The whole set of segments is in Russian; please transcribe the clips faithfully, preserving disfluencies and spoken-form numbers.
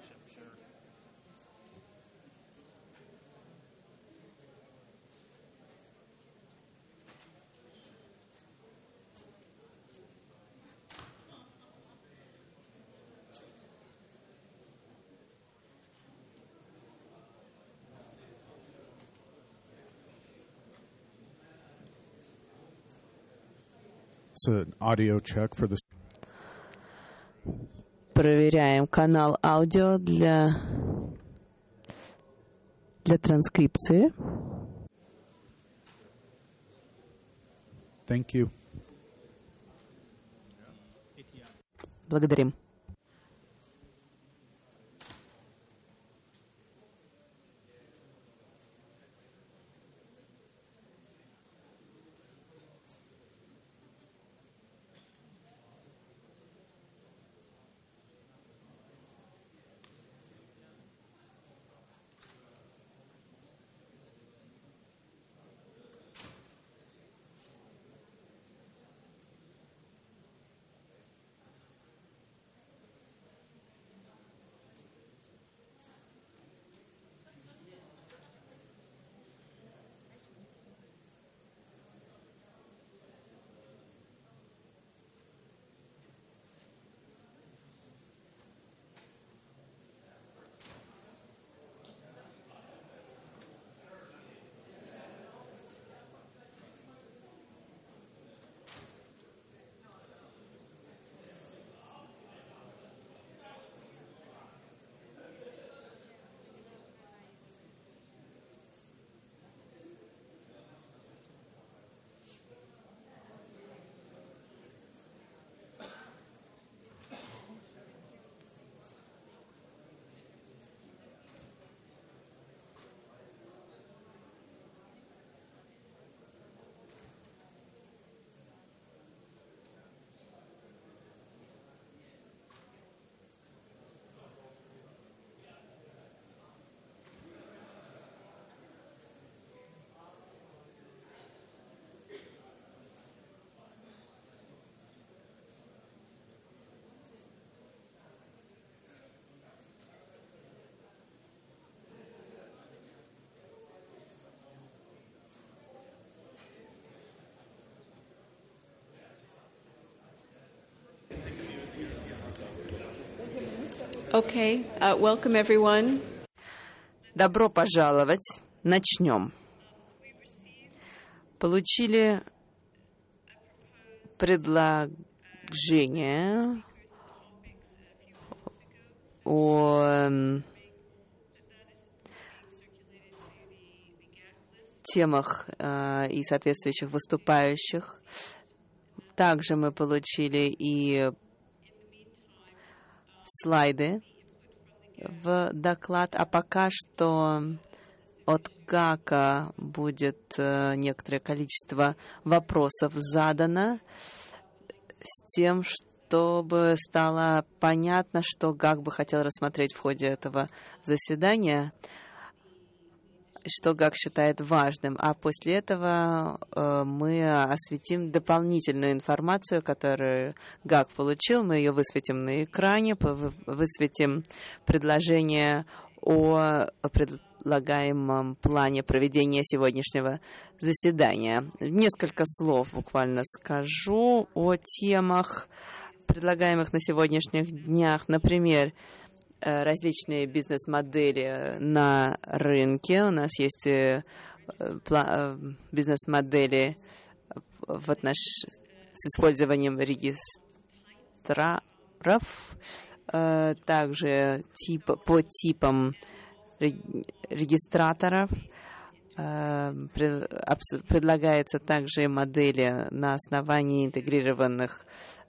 It's an audio check for the... Проверяем канал аудио для, для транскрипции. Thank you. Благодарим. Okay, uh, welcome everyone. Добро пожаловать. Начнем. Получили предложение о темах э, и соответствующих выступающих. Также мы получили и слайды в доклад, а пока что от ГАКа будет э, некоторое количество вопросов задано с тем, чтобы стало понятно, что ГАК бы хотел рассмотреть в ходе этого заседания, что ГАК считает важным. А после этого э, мы осветим дополнительную информацию, которую ГАК получил. Мы ее высветим на экране, высветим предложение о предлагаемом плане проведения сегодняшнего заседания. Несколько слов буквально скажу о темах, предлагаемых на сегодняшних днях. Например, различные бизнес-модели на рынке. У нас есть бизнес-модели в отнош... с использованием регистраров, также тип... по типам регистраторов. Предлагается также модели на основании интегрированных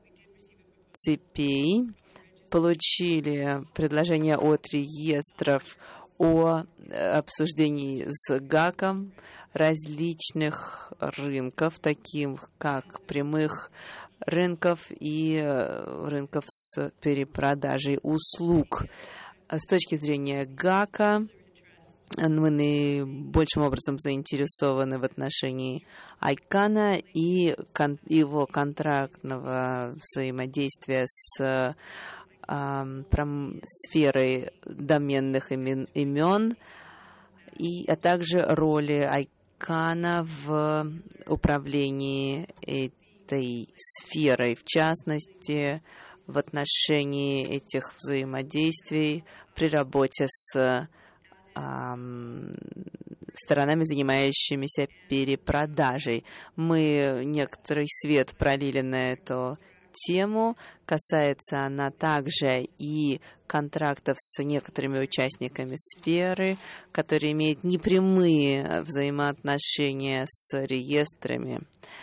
цепей. Получили предложение от реестров о обсуждении с ГАКом различных рынков, таких как прямых рынков и рынков с перепродажей услуг. С точки зрения ГАКа мы наибольшим образом заинтересованы в отношении айкана и кон- его контрактного взаимодействия с сферой доменных имен, имен, и, а также роли айкана в управлении этой сферой, в частности, в отношении этих взаимодействий при работе с эм, сторонами, занимающимися перепродажей. Мы некоторый свет пролили на эту тему. Касается она также и контрактов с некоторыми участниками сферы, которые имеют непрямые взаимоотношения с реестрами.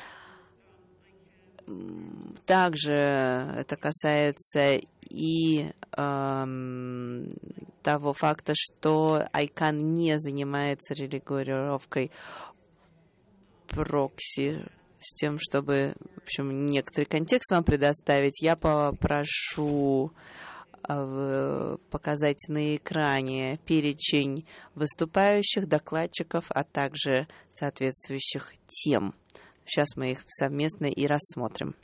Также это касается и эм, того факта, что айкан не занимается регулировкой прокси. С тем, чтобы, в общем, некоторый контекст вам предоставить, я попрошу показать на экране перечень выступающих, докладчиков, а также соответствующих тем. Сейчас мы их совместно и рассмотрим.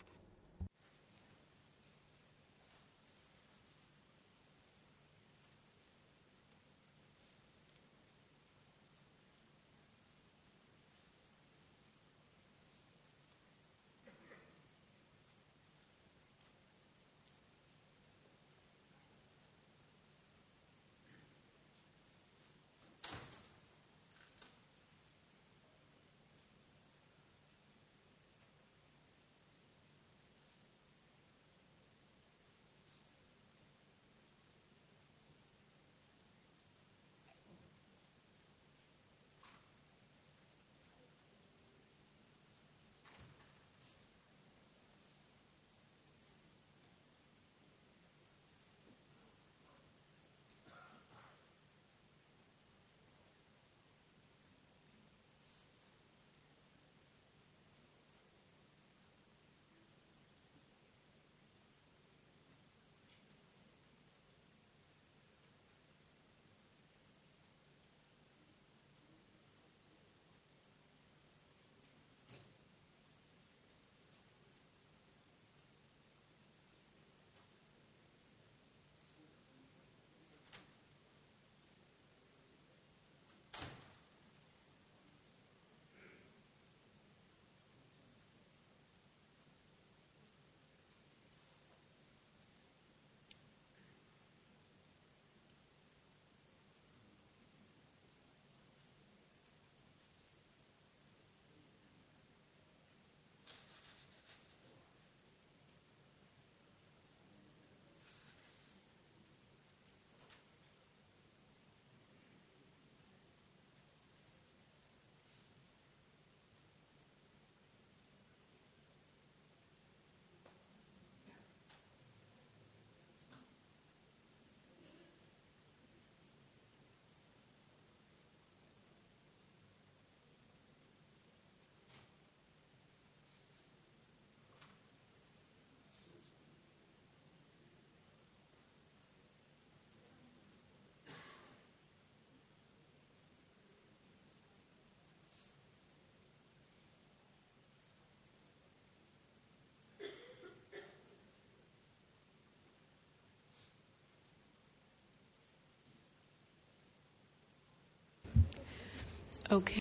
Okay.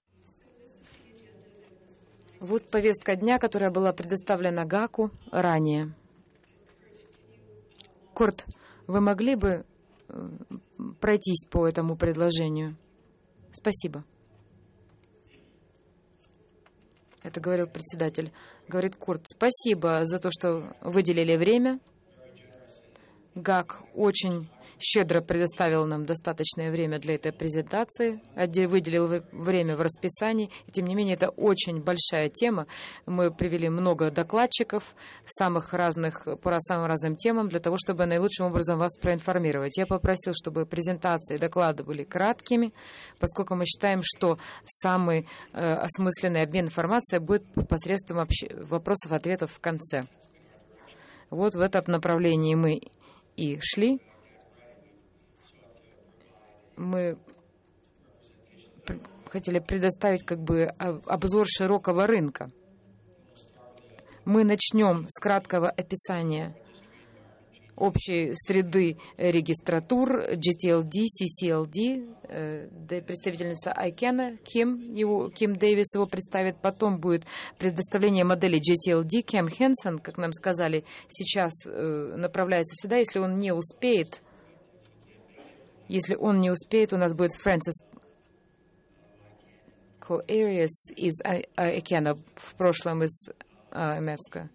Вот повестка дня, которая была предоставлена ГАКу ранее. Курт, вы могли бы пройтись по этому предложению? Спасибо. Это говорил председатель. Говорит Курт, спасибо за то, что выделили время. ГАК очень щедро предоставил нам достаточное время для этой презентации, выделил время в расписании. И, тем не менее, это очень большая тема. Мы привели много докладчиков самых разных, по самым разным темам для того, чтобы наилучшим образом вас проинформировать. Я попросил, чтобы презентации и доклады были краткими, поскольку мы считаем, что самый э, осмысленный обмен информацией будет посредством общ... вопросов-ответов в конце. Вот в этом направлении мы и шли. Мы хотели предоставить как бы обзор широкого рынка. Мы начнем с краткого описания общей среды регистратур джи ти эл ди, си си эл ди, представительница айкена Ким, его, Ким Дэвис его представит. Потом будет предоставление модели джи ти эл ди. Кэм Хенсон, как нам сказали, сейчас направляется сюда. Если он не успеет, если он не успеет, у нас будет Фрэнсис Коэриас из айкена, в прошлом из МСК.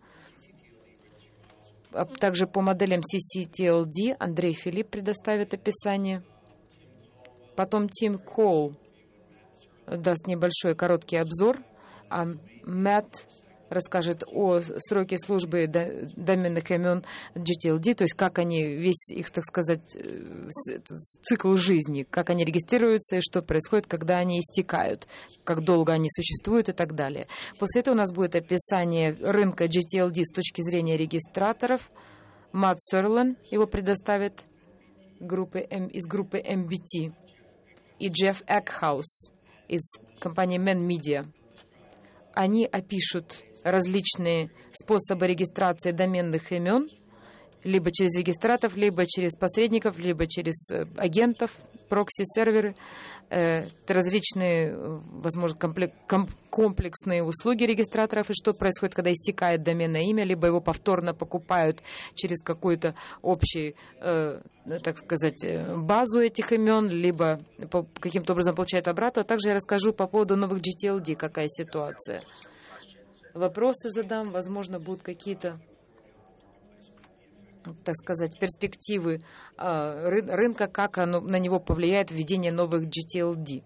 Также по моделям си си ти эл ди Андрей Филипп предоставит описание. Потом Тим Коул даст небольшой короткий обзор, а Мэтт расскажет о сроке службы доменных имен джи ти эл ди, то есть как они, весь их, так сказать, цикл жизни, как они регистрируются и что происходит, когда они истекают, как долго они существуют и так далее. После этого у нас будет описание рынка джи ти эл ди с точки зрения регистраторов. Матт Сёрлен его предоставит группы, из группы эм би ти. И Джефф Экхаус из компании Мен Media. Они опишут различные способы регистрации доменных имен, либо через регистраторов, либо через посредников, либо через агентов, прокси-серверы, э, различные, возможно, комплексные услуги регистраторов, и что происходит, когда истекает доменное имя, либо его повторно покупают через какую-то общую, э, так сказать, базу этих имен, либо по, каким-то образом получают обратно. А также я расскажу по поводу новых джи ти эл ди, какая ситуация. Вопросы задам, возможно, будут какие-то, так сказать, перспективы э, рынка, как оно, на него повлияет введение новых джи ти эл ди.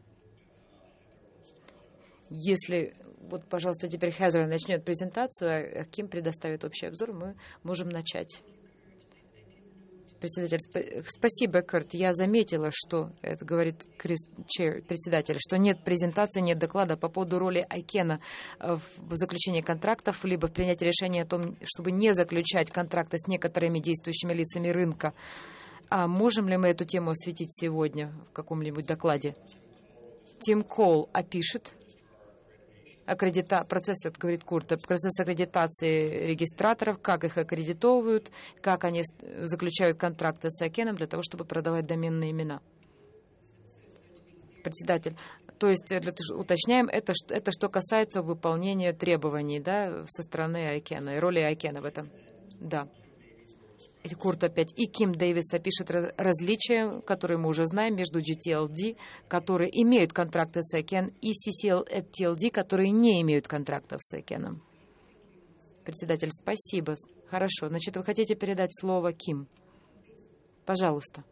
Если, вот, пожалуйста, теперь Хезер начнет презентацию, а Ким предоставит общий обзор, мы можем начать. Председатель, спасибо, Курт. Я заметила, что, это говорит Крис, chair, председатель, что нет презентации, нет доклада по поводу роли айкена в заключении контрактов, либо в принятии решения о том, чтобы не заключать контракты с некоторыми действующими лицами рынка. А можем ли мы эту тему осветить сегодня в каком-нибудь докладе? Тим Коул опишет аккредита... процесс, это говорит Курт, процесс аккредитации регистраторов, как их аккредитовывают, как они заключают контракты с айкеном для того, чтобы продавать доменные имена. Председатель, то есть, уточняем, это, это что касается выполнения требований, да, со стороны айкена и роли айкена в этом. Да. Курт опять. И Ким Дэвис опишет различия, которые мы уже знаем, между джи ти эл ди, которые имеют контракты с айкен, и си си ти эл ди, которые не имеют контрактов с айкеном. Председатель, спасибо. Хорошо. Значит, вы хотите передать слово Ким? Пожалуйста.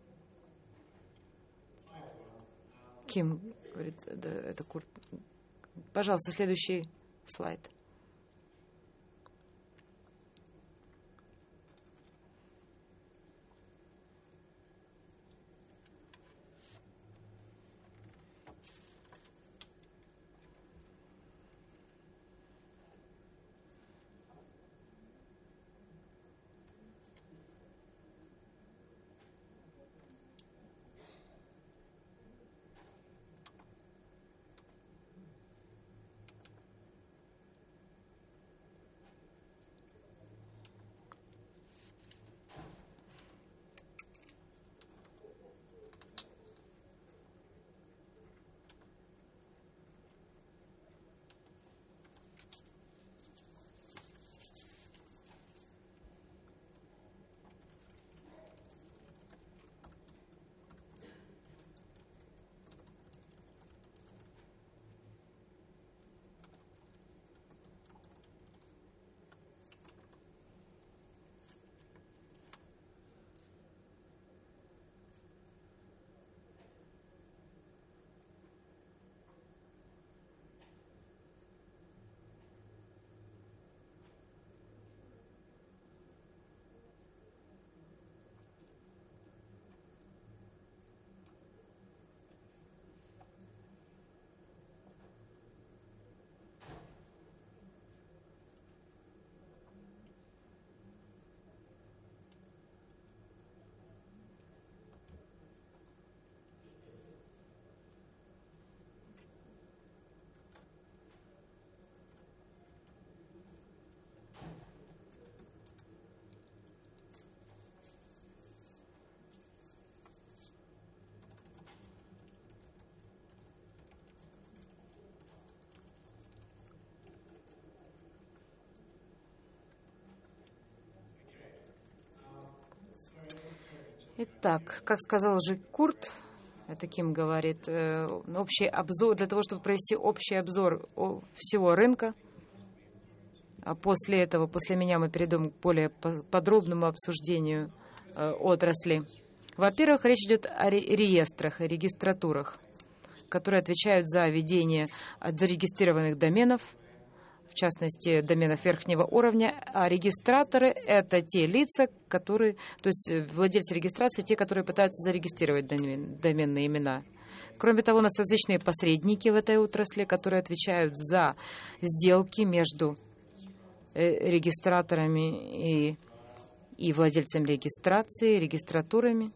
Ким, говорит, да, это Курт. Пожалуйста, следующий слайд. Итак, как сказал уже Курт, таким говорит, общий обзор, для того, чтобы провести общий обзор всего рынка, а после этого, после меня мы перейдем к более подробному обсуждению отрасли. Во-первых, речь идет о реестрах, о регистратурах, которые отвечают за ведение зарегистрированных доменов, в частности, доменов верхнего уровня, а регистраторы — это те лица, которые, то есть владельцы регистрации, те, которые пытаются зарегистрировать домен, доменные имена. Кроме того, у нас различные посредники в этой отрасли, которые отвечают за сделки между регистраторами и, и владельцами регистрации, регистратурами.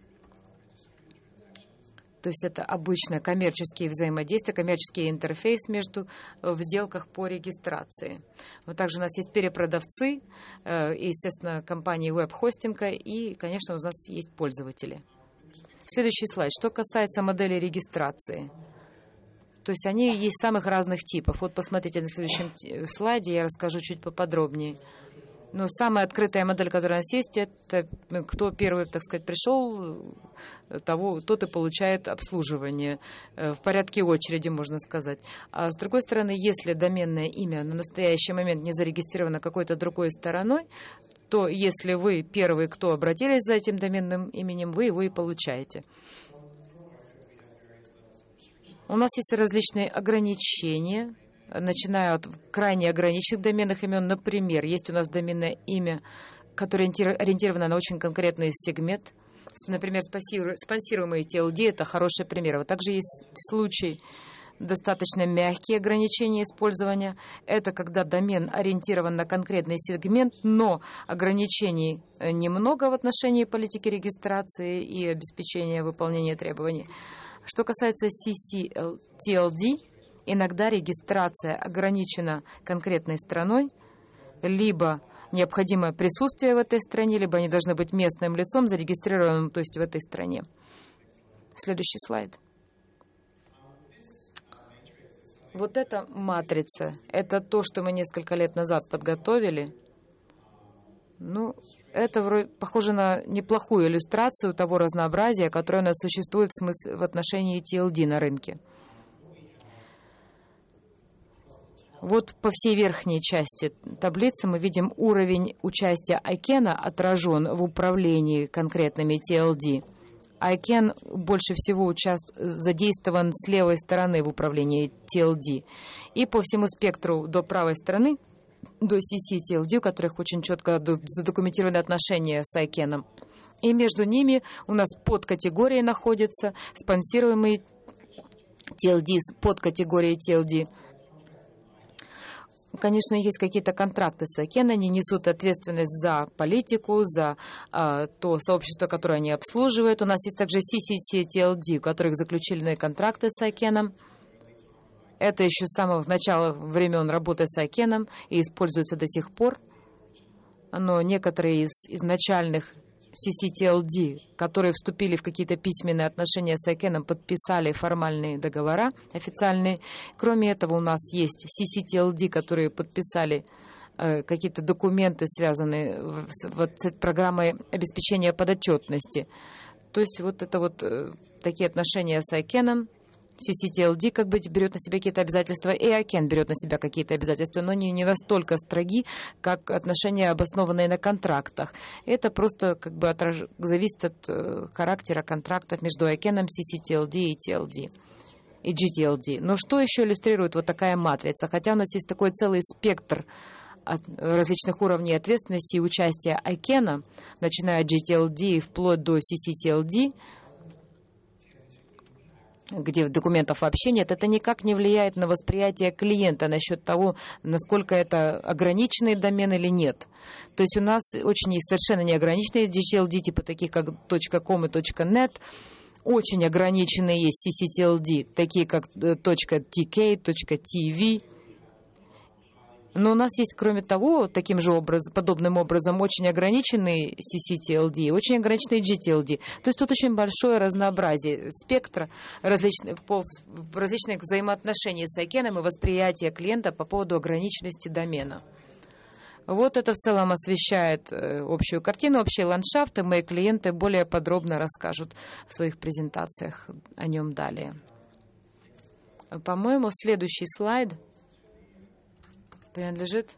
То есть это обычно коммерческие взаимодействия, коммерческий интерфейс между в сделках по регистрации. Вот также у нас есть перепродавцы, естественно, компании веб-хостинга, и, конечно, у нас есть пользователи. Следующий слайд. Что касается модели регистрации. То есть они есть самых разных типов. Вот посмотрите на следующем слайде, я расскажу чуть поподробнее. Но самая открытая модель, которая у нас есть, это кто первый, так сказать, пришел, того, тот и получает обслуживание. В порядке очереди, можно сказать. А с другой стороны, если доменное имя на настоящий момент не зарегистрировано какой-то другой стороной, то если вы первый, кто обратились за этим доменным именем, вы его и получаете. У нас есть различные ограничения, начиная от крайне ограниченных доменных имен. Например, есть у нас доменное имя, которое ориентировано на очень конкретный сегмент. Например, спонсируемые ти эл ди — это хороший пример. Вот также есть случай, достаточно мягкие ограничения использования. Это когда домен ориентирован на конкретный сегмент, но ограничений немного в отношении политики регистрации и обеспечения выполнения требований. Что касается си си ти эл ди, иногда регистрация ограничена конкретной страной, либо необходимо присутствие в этой стране, либо они должны быть местным лицом, зарегистрированным, то есть в этой стране. Следующий слайд. Вот эта матрица, это то, что мы несколько лет назад подготовили. Ну, это вроде похоже на неплохую иллюстрацию того разнообразия, которое у нас существует в, смысле, в отношении ти эл ди на рынке. Вот по всей верхней части таблицы мы видим уровень участия айкена отражен в управлении конкретными ти эл ди. айкен больше всего участ... задействован с левой стороны в управлении ти эл ди. И по всему спектру до правой стороны, до си си ти эл ди, у которых очень четко задокументированы отношения с айкеном. И между ними у нас подкатегории находятся, спонсируемые ти эл ди, подкатегории ти эл ди. Конечно, есть какие-то контракты с айкен, они несут ответственность за политику, за а, то сообщество, которое они обслуживают. У нас есть также си си ти эл ди, у которых заключены контракты с айкеном. Это еще с самого начала времен работы с айкеном и используется до сих пор. Но некоторые из изначальных си си ти эл ди, которые вступили в какие-то письменные отношения с айкеном, подписали формальные договора официальные. Кроме этого, у нас есть си си ти эл ди, которые подписали э, какие-то документы, связанные с вот, с программой обеспечения подотчетности. То есть вот это вот э, такие отношения с айкеном. си си ти эл ди как бы берет на себя какие-то обязательства, и айкен берет на себя какие-то обязательства, но не, не настолько строги, как отношения, обоснованные на контрактах. Это просто как бы отраж... зависит от э, характера контрактов между айкеном, си си ти эл ди и ти эл ди. И джи ти эл ди. Но что еще иллюстрирует вот такая матрица? Хотя у нас есть такой целый спектр от различных уровней ответственности и участия айкена, начиная от джи ти эл ди и вплоть до си си ти эл ди, где документов вообще нет, это никак не влияет на восприятие клиента насчет того, насколько это ограниченный домен или нет. То есть у нас очень есть совершенно неограниченные джи ти эл ди, типа таких как .com и .net, очень ограниченные есть си си ти эл ди, такие как .tk, .tv. Но у нас есть, кроме того, таким же образом, подобным образом, очень ограниченные си си ти эл ди и очень ограниченные джи ти эл ди. То есть тут очень большое разнообразие спектра различных, по, различных взаимоотношений с айкеном и восприятия клиента по поводу ограниченности домена. Вот это в целом освещает общую картину, общий ландшафт, и мои клиенты более подробно расскажут в своих презентациях о нем далее. По-моему, следующий слайд принадлежит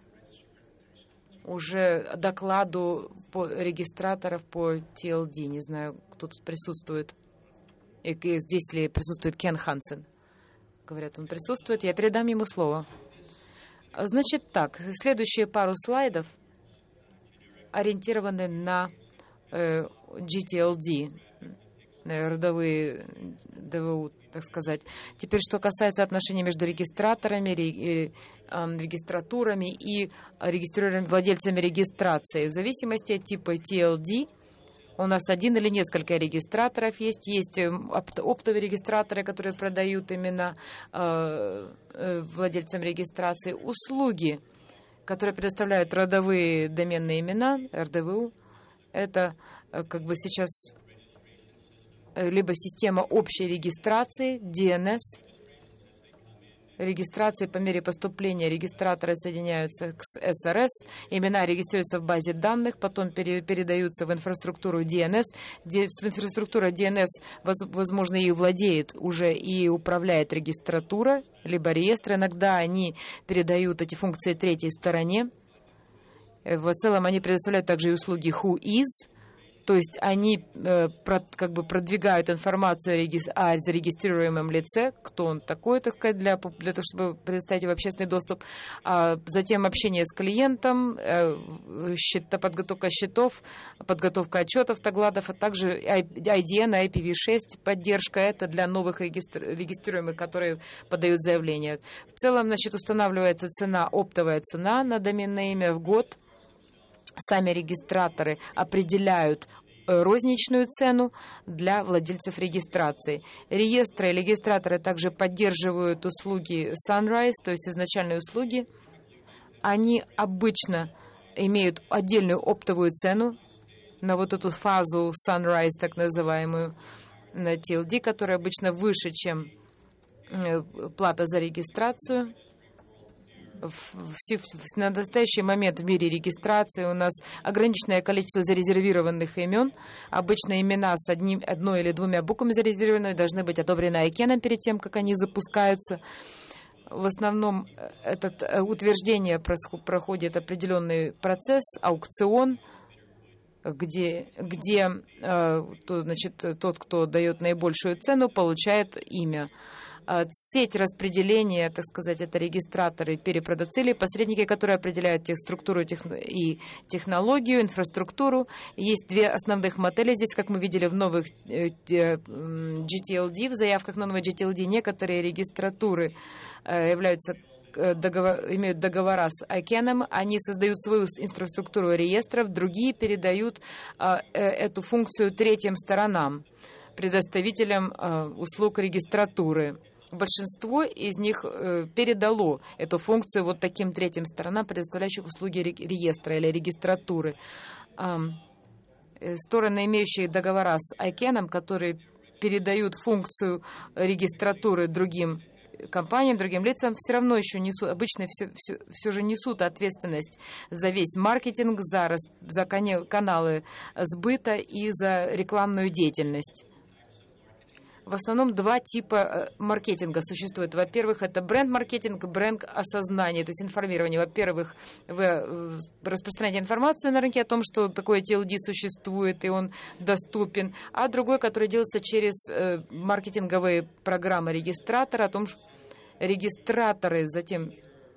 уже докладу по регистраторов по ти эл ди. Не знаю, кто тут присутствует. И здесь ли присутствует Кен Хансен. Говорят, он присутствует. Я передам ему слово. Значит так, следующие пару слайдов ориентированы на э, джи ти эл ди, родовые ДВУ, так сказать. Теперь, что касается отношений между регистраторами, регистратурами и регистрируемыми владельцами регистрации. В зависимости от типа ти эл ди у нас один или несколько регистраторов есть. Есть оптовые регистраторы, которые продают именно владельцам регистрации. Услуги, которые предоставляют родовые доменные имена, эр дэ вэ у, это как бы сейчас либо система общей регистрации, ди эн эс, регистрации по мере поступления регистраторы соединяются с эс эр эс, имена регистрируются в базе данных, потом пере, передаются в инфраструктуру ди эн эс. Ди, инфраструктура ди эн эс, возможно, и владеет уже и управляет регистратура, либо реестр. Иногда они передают эти функции третьей стороне. В целом они предоставляют также и услуги who is, то есть они э, про, как бы продвигают информацию о зарегистрируемом лице, кто он такой, так сказать, для, для того, чтобы предоставить его в общественный доступ. А затем общение с клиентом, э, счета, подготовка счетов, подготовка отчетов, докладов, а также ай ди эн, ай пи ви шесть, поддержка. Это для новых регистр, регистрируемых, которые подают заявление. В целом, значит, устанавливается цена, оптовая цена на доменное имя в год. Сами регистраторы определяют розничную цену для владельцев регистрации. Реестры и регистраторы также поддерживают услуги Sunrise, то есть изначальные услуги. Они обычно имеют отдельную оптовую цену на вот эту фазу Sunrise, так называемую, на ти эл ди, которая обычно выше, чем плата за регистрацию. На настоящий момент в мире регистрации у нас ограниченное количество зарезервированных имен. Обычно имена с одним, одной или двумя буквами зарезервированные должны быть одобрены айкеном перед тем, как они запускаются. В основном это утверждение проходит определенный процесс, аукцион, где, где то, значит, тот, кто дает наибольшую цену, получает имя. Сеть распределения, так сказать, это регистраторы, перепродавцы, посредники, которые определяют тех структуру и технологию, инфраструктуру. Есть две основных модели здесь, как мы видели в новых джи ти эл ди, в заявках на новые джи ти эл ди. Некоторые регистратуры являются договор, имеют договора с айкеном, они создают свою инфраструктуру реестров, другие передают эту функцию третьим сторонам, предоставителям услуг регистратуры. Большинство из них э, передало эту функцию вот таким третьим сторонам, предоставляющих услуги реестра или регистратуры. Э, стороны, имеющие договора с айкеном, которые передают функцию регистратуры другим компаниям, другим лицам, все равно еще несут, обычно все, все, все же несут ответственность за весь маркетинг, за, за каналы сбыта и за рекламную деятельность. В основном два типа маркетинга существует. Во-первых, это бренд-маркетинг, бренд-осознание, то есть информирование. Во-первых, вы распространяете информацию на рынке о том, что такое ти эл ди существует и он доступен. А другой, который делается через маркетинговые программы регистратора, о том, что регистраторы затем,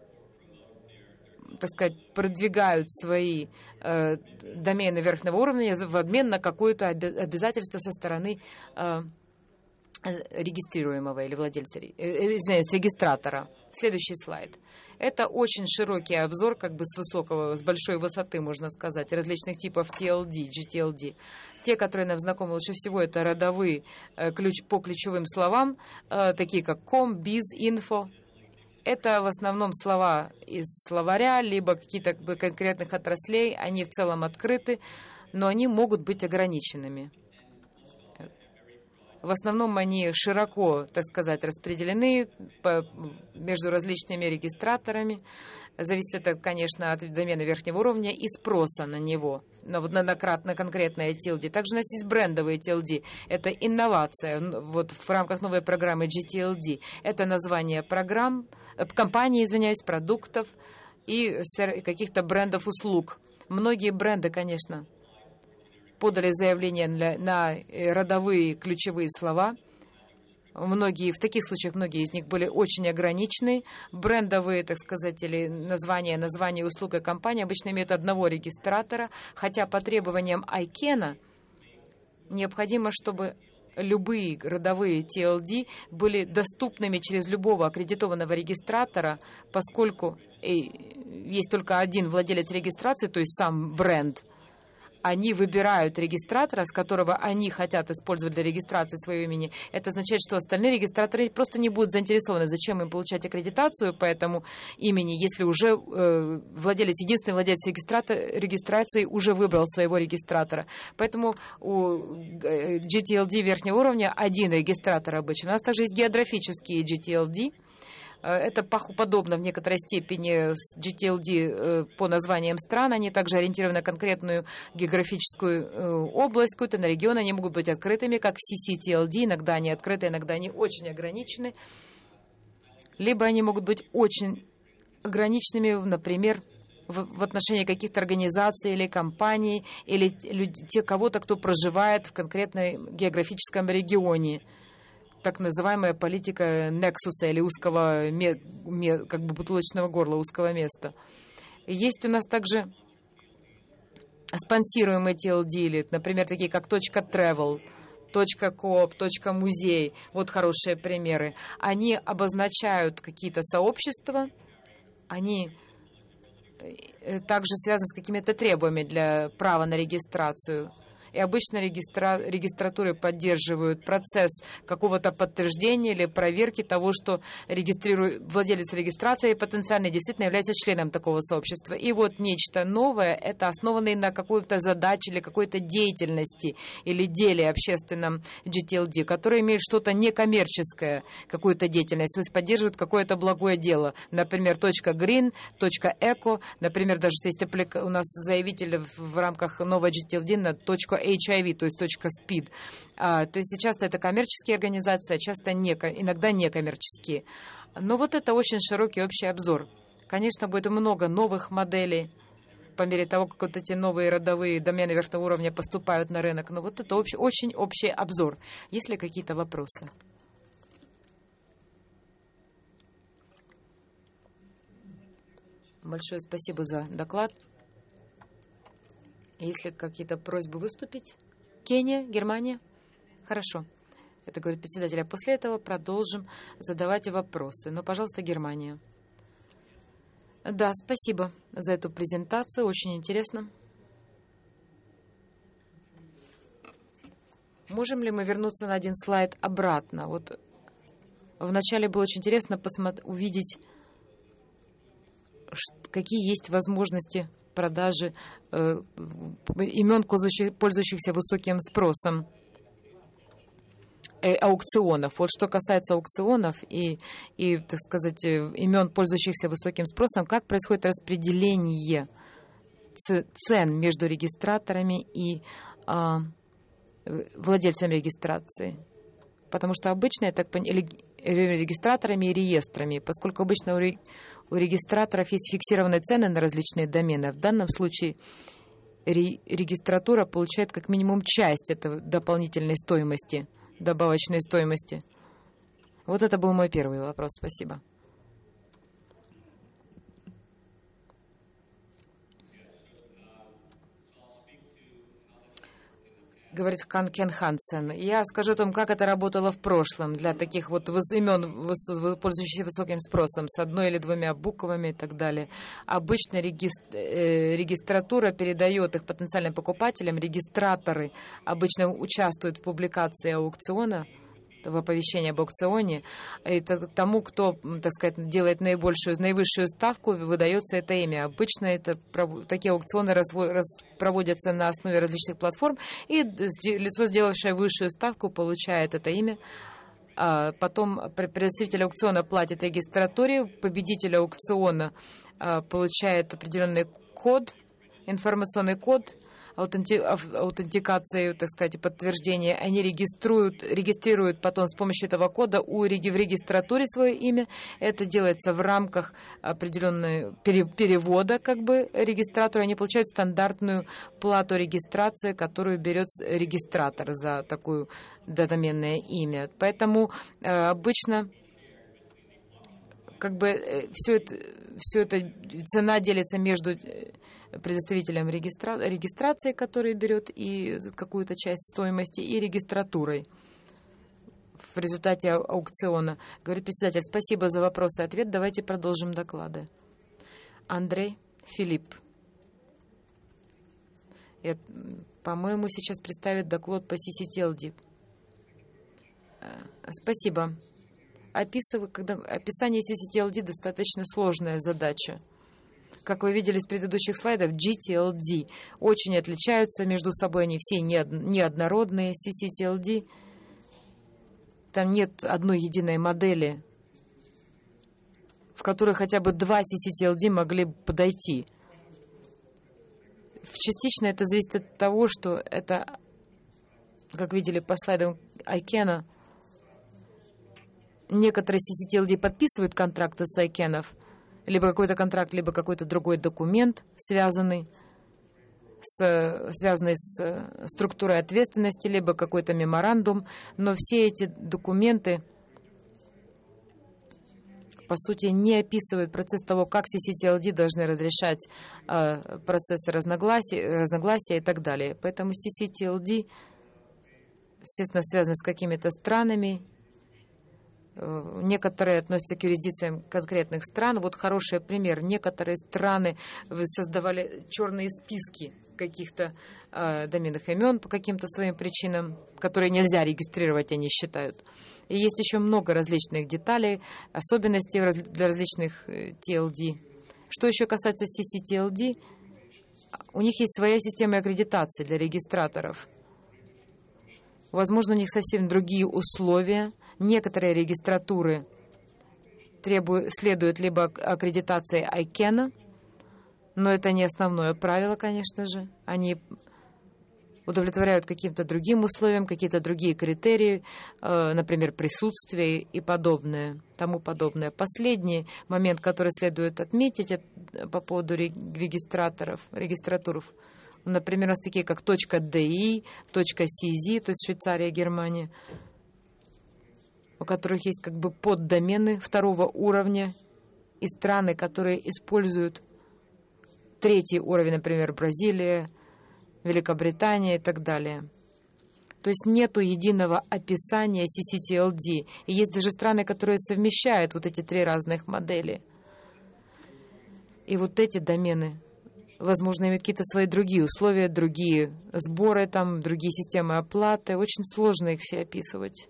так сказать, продвигают свои э, домены верхнего уровня в обмен на какое-то обязательство со стороны э, регистрируемого или владельца, извиняюсь, регистратора. Следующий слайд. Это очень широкий обзор, как бы с высокого, с большой высоты, можно сказать, различных типов ти эл ди, джи ти эл ди. Те, которые нам знакомы лучше всего, это родовые ключ, по ключевым словам, такие как ком, biz, info. Это в основном слова из словаря, либо какие-то как бы конкретных отраслей. Они в целом открыты, но они могут быть ограниченными. В основном они широко, так сказать, распределены по, между различными регистраторами. Зависит это, конечно, от домена верхнего уровня и спроса на него, на, на, на, на конкретное ти эл ди. Также у нас есть брендовые ти эл ди. Это инновация вот, в рамках новой программы джи ти эл ди. Это название программ, компаний, извиняюсь, продуктов и каких-то брендов услуг. Многие бренды, конечно, подали заявления на, на родовые ключевые слова. Многие, в таких случаях многие из них были очень ограничены. Брендовые, так сказать, или названия, названия услуг и компании обычно имеют одного регистратора, хотя по требованиям айкена необходимо, чтобы любые родовые ти эл ди были доступными через любого аккредитованного регистратора, поскольку есть только один владелец регистрации, то есть сам бренд. Они выбирают регистратора, с которого они хотят использовать для регистрации своего имени. Это означает, что остальные регистраторы просто не будут заинтересованы, зачем им получать аккредитацию по этому имени, если уже э, владелец, единственный владелец регистрации уже выбрал своего регистратора. Поэтому у джи ти эл ди верхнего уровня один регистратор обычно. У нас также есть географические джи ти эл ди. Это подобно в некоторой степени с джи ти эл ди по названиям стран. Они также ориентированы на конкретную географическую область, какую-то на регион. Они могут быть открытыми, как си си ти эл ди. Иногда они открыты, иногда они очень ограничены. Либо они могут быть очень ограниченными, например, в, в отношении каких-то организаций или компаний, или те, кого-то, кто проживает в конкретном географическом регионе. Так называемая политика нексуса или узкого, как бы бутылочного горла, узкого места. Есть у нас также спонсируемые ти эл ди, например, такие как .travel, .coop, .музей. Вот хорошие примеры. Они обозначают какие-то сообщества, они также связаны с какими-то требованиями для права на регистрацию. И обычно регистра... регистратуры поддерживают процесс какого-то подтверждения или проверки того, что регистриру... владелец регистрации потенциально действительно является членом такого сообщества. И вот нечто новое, это основанное на какой-то задаче или какой-то деятельности или деле общественном джи ти эл ди, которое имеет что-то некоммерческое, какую-то деятельность, то есть поддерживает какое-то благое дело. Например, .green, .eco, например, даже если у нас заявитель в рамках новой джи ти эл ди на эйч ай ви, то есть .speed. А, то есть часто это коммерческие организации, а часто не, иногда некоммерческие. Но вот это очень широкий общий обзор. Конечно, будет много новых моделей по мере того, как вот эти новые родовые домены верхнего уровня поступают на рынок. Но вот это общий, очень общий обзор. Есть ли какие-то вопросы? Большое спасибо за доклад. Есть ли какие-то просьбы выступить? Кения, Германия? Хорошо. Это говорит председатель. А после этого продолжим задавать вопросы. Но, пожалуйста, Германия. Да, спасибо за эту презентацию. Очень интересно. Можем ли мы вернуться на один слайд обратно? Вот вначале было очень интересно посмотри, увидеть, какие есть возможности продажи э, имен, пользующихся высоким спросом, э, аукционов. Вот что касается аукционов и, и, так сказать, имен, пользующихся высоким спросом, как происходит распределение цен между регистраторами и э, владельцами регистрации? Потому что обычно, я так понимаю, регистраторами и реестрами, поскольку обычно у, ре, у регистраторов есть фиксированные цены на различные домены. В данном случае ре, регистратура получает как минимум часть этой дополнительной стоимости, добавочной стоимости. Вот это был мой первый вопрос. Спасибо. Говорит Кен Хансен. Я скажу о том, как это работало в прошлом для таких вот имен, пользующихся высоким спросом, с одной или двумя буквами и так далее. Обычно регистратура передает их потенциальным покупателям. Регистраторы обычно участвуют в публикации аукциона в оповещении об аукционе, и тому, кто, так сказать, делает наибольшую, наивысшую ставку, выдается это имя. Обычно это, такие аукционы раз, раз, проводятся на основе различных платформ, и лицо, сделавшее высшую ставку, получает это имя. А потом представитель аукциона платит регистратуре, победитель аукциона а, получает определенный код, информационный код, аутенти, аутентикации, так сказать, подтверждения. Они регистрируют, регистрируют потом с помощью этого кода у, в регистратуре свое имя. Это делается в рамках определенного перевода, как бы, регистратора. Они получают стандартную плату регистрации, которую берет регистратор за такое доменное имя. Поэтому э, обычно как бы все это, все это цена делится между предоставителем регистра... регистрации, который берет и какую-то часть стоимости, и регистратурой в результате аукциона. Говорит председатель, спасибо за вопрос и ответ. Давайте продолжим доклады. Андрей Филипп. И, по-моему, сейчас представит доклад по си си ти эл ди. Спасибо. Описываю, когда... Описание си си ти эл ди достаточно сложная задача. Как вы видели с предыдущих слайдов, джи ти эл ди очень отличаются между собой, они все неоднородные. си си ти эл ди, там нет одной единой модели, в которой хотя бы два си си ти эл ди могли бы подойти. Частично это зависит от того, что это, как видели по слайдам Айкена, некоторые си си ти эл ди подписывают контракты с Айкенов, либо какой-то контракт, либо какой-то другой документ, связанный с, связанный с структурой ответственности, либо какой-то меморандум. Но все эти документы, по сути, не описывают процесс того, как си си ти эл ди должны разрешать э, процессы разногласий, разногласия и так далее. Поэтому си си ти эл ди, естественно, связаны с какими-то странами. Некоторые относятся к юрисдикциям конкретных стран. Вот хороший пример. Некоторые страны создавали черные списки каких-то э, доменных имен по каким-то своим причинам, которые нельзя регистрировать, они считают. И есть еще много различных деталей, особенностей для различных ти эл ди. Что еще касается си си ти эл ди, у них есть своя система аккредитации для регистраторов. Возможно, у них совсем другие условия. Некоторые регистратуры требуют, следуют либо аккредитации Айкена, но это не основное правило, конечно же. Они удовлетворяют каким-то другим условиям, какие-то другие критерии, например, присутствие и подобное, тому подобное. Последний момент, который следует отметить по поводу регистраторов, регистратуров, например, у нас такие как .di, .cz, то есть Швейцария, Германия, у которых есть как бы поддомены второго уровня, и страны, которые используют третий уровень, например, Бразилия, Великобритания и так далее. То есть нету единого описания си си ти эл ди. И есть даже страны, которые совмещают вот эти три разных модели. И вот эти домены, возможно, имеют какие-то свои другие условия, другие сборы, там, другие системы оплаты. Очень сложно их все описывать.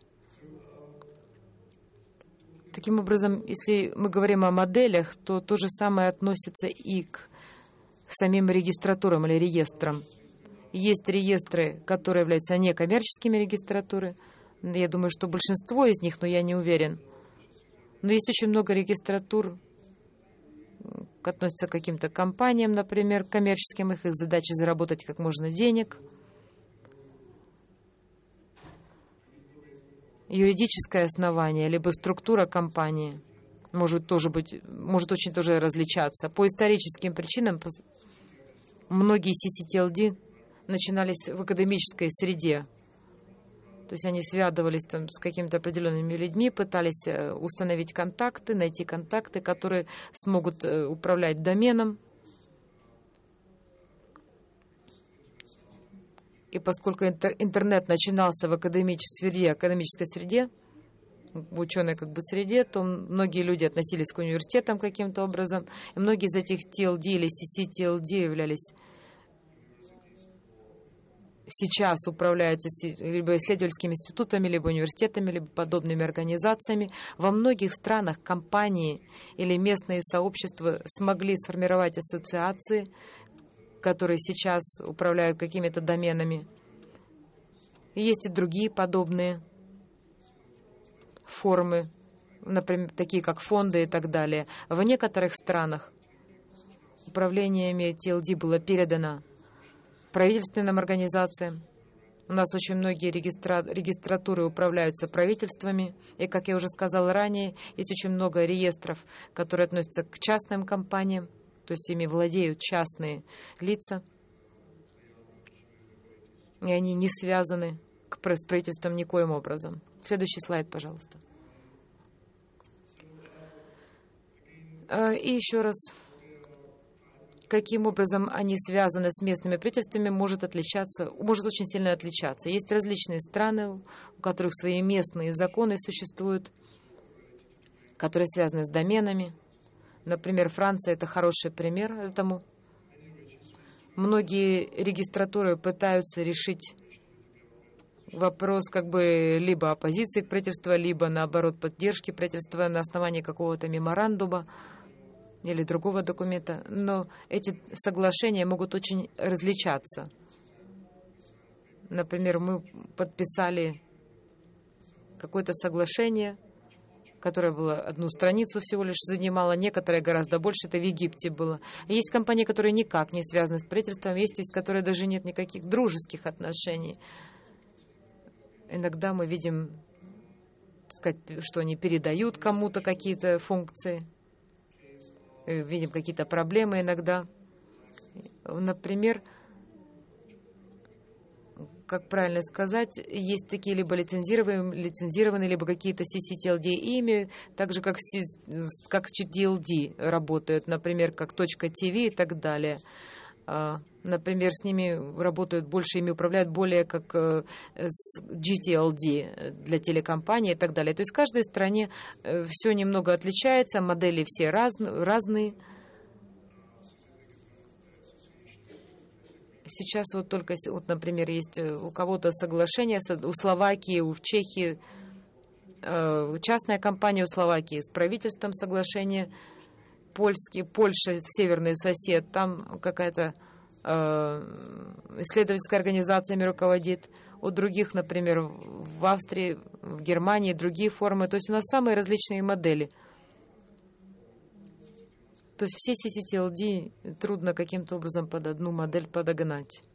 Таким образом, если мы говорим о моделях, то то же самое относится и к самим регистратурам или реестрам. Есть реестры, которые являются некоммерческими регистратурами. Я думаю, что большинство из них, но я не уверен. Но есть очень много регистратур, относятся к каким-то компаниям, например, коммерческим. Их, их задача заработать как можно денег. Юридическое основание, либо структура компании может тоже быть, может очень тоже различаться. По историческим причинам многие си си ти эл ди начинались в академической среде. То есть они связывались там с какими-то определенными людьми, пытались установить контакты, найти контакты, которые смогут управлять доменом. И поскольку интернет начинался в академической среде, академической среде, в ученой как бы среде, то многие люди относились к университетам каким-то образом. И многие из этих ти эл ди или си си ти эл ди являлись сейчас управляется либо исследовательскими институтами, либо университетами, либо подобными организациями. Во многих странах компании или местные сообщества смогли сформировать ассоциации, которые сейчас управляют какими-то доменами. И есть и другие подобные формы, например, такие как фонды и так далее. В некоторых странах управлениями ти эл ди было передано правительственным организациям. У нас очень многие регистра... регистратуры управляются правительствами. И, как я уже сказала ранее, есть очень много реестров, которые относятся к частным компаниям, то есть ими владеют частные лица. И они не связаны с правительством никоим образом. Следующий слайд, пожалуйста. И еще раз, каким образом они связаны с местными правительствами, может отличаться, может очень сильно отличаться. Есть различные страны, у которых свои местные законы существуют, которые связаны с доменами. Например, Франция — это хороший пример этому. Многие регистратуры пытаются решить вопрос как бы либо оппозиции к правительству, либо, наоборот, поддержки правительства на основании какого-то меморандума или другого документа. Но эти соглашения могут очень различаться. Например, мы подписали какое-то соглашение, которое было одну страницу всего лишь занимало, некоторые гораздо больше, это в Египте было. Есть компании, которые никак не связаны с правительством, есть, есть, которые даже нет никаких дружеских отношений. Иногда мы видим, так сказать, что они передают кому-то какие-то функции, видим какие-то проблемы иногда. Например, как правильно сказать, есть такие либо лицензированные, лицензированные либо какие-то си си ти эл ди ими, так же как, как ди эл ди работают, например, как .tv и так далее. Например, с ними работают больше, ими управляют более как с джи ти эл ди для телекомпаний и так далее. То есть в каждой стране все немного отличается, модели все раз, разные. Сейчас вот только, вот, например, есть у кого-то соглашение, у Словакии, у Чехии, частная компания у Словакии с правительством соглашение, польский, Польша, северный сосед, там какая-то исследовательская организация руководит, у других, например, в Австрии, в Германии другие формы. То есть у нас самые различные модели. То есть все си си ти эл ди трудно каким-то образом под одну модель подогнать.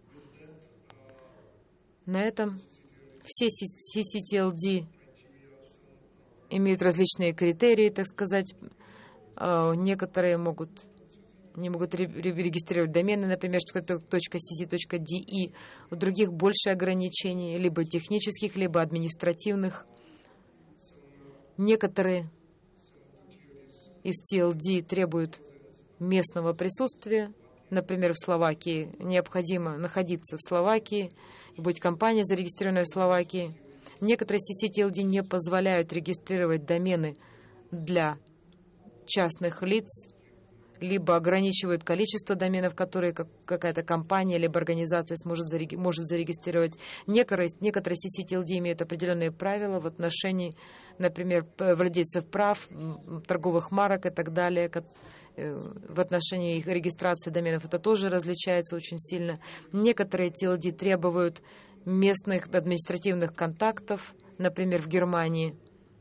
На этом все си си ти эл ди имеют различные критерии, так сказать. Некоторые могут, не могут регистрировать домены, например, что-то .cc.de. У других больше ограничений, либо технических, либо административных. Некоторые из ти эл ди требуют местного присутствия. Например, в Словакии необходимо находиться в Словакии, быть компанией, зарегистрированной в Словакии. Некоторые си си ти эл ди не позволяют регистрировать домены для частных лиц, либо ограничивают количество доменов, которые какая-то компания либо организация сможет зареги- может зарегистрировать. Некоторые, некоторые си си ти эл ди имеют определенные правила в отношении, например, владельцев прав, торговых марок и так далее. В отношении их регистрации доменов это тоже различается очень сильно. Некоторые ти эл ди требуют местных административных контактов, например, в Германии.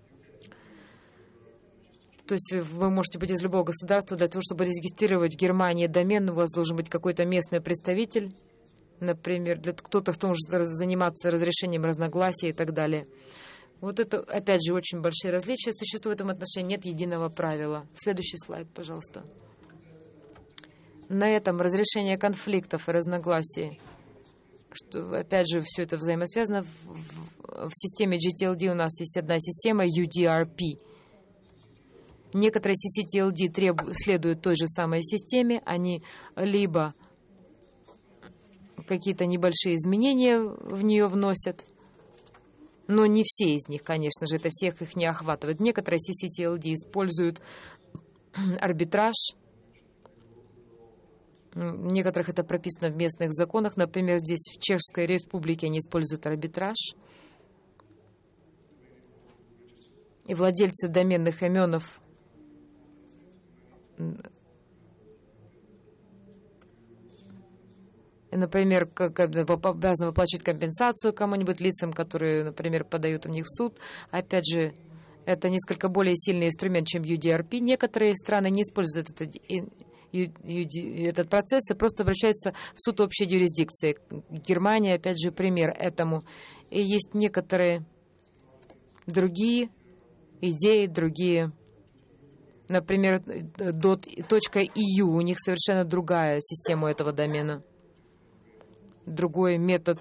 То есть вы можете быть из любого государства. Для того, чтобы зарегистрировать в Германии домен, у вас должен быть какой-то местный представитель, например, для кто-то, кто может заниматься разрешением разногласий и так далее. Вот это, опять же, очень большие различия существуют в этом отношении. Нет единого правила. Следующий слайд, пожалуйста. На этом разрешение конфликтов и разногласий, что, опять же, все это взаимосвязано. В, в, в системе джи ти эл ди у нас есть одна система ю ди ар пи. Некоторые си си ти эл ди требуют, следуют той же самой системе. Они либо какие-то небольшие изменения в нее вносят, но не все из них, конечно же, это всех их не охватывает. Некоторые си си ти эл ди используют арбитраж, некоторых это прописано в местных законах. Например, здесь в Чешской Республике они используют арбитраж. И владельцы доменных именов например, как обязаны выплачивать компенсацию кому-нибудь, лицам, которые, например, подают в них в суд. Опять же, это несколько более сильный инструмент, чем ю ди ар пи. Некоторые страны не используют этот, этот процесс и просто обращаются в суд общей юрисдикции. Германия, опять же, пример этому. И есть некоторые другие идеи, другие. Например, .eu, у них совершенно другая система этого домена. Другой метод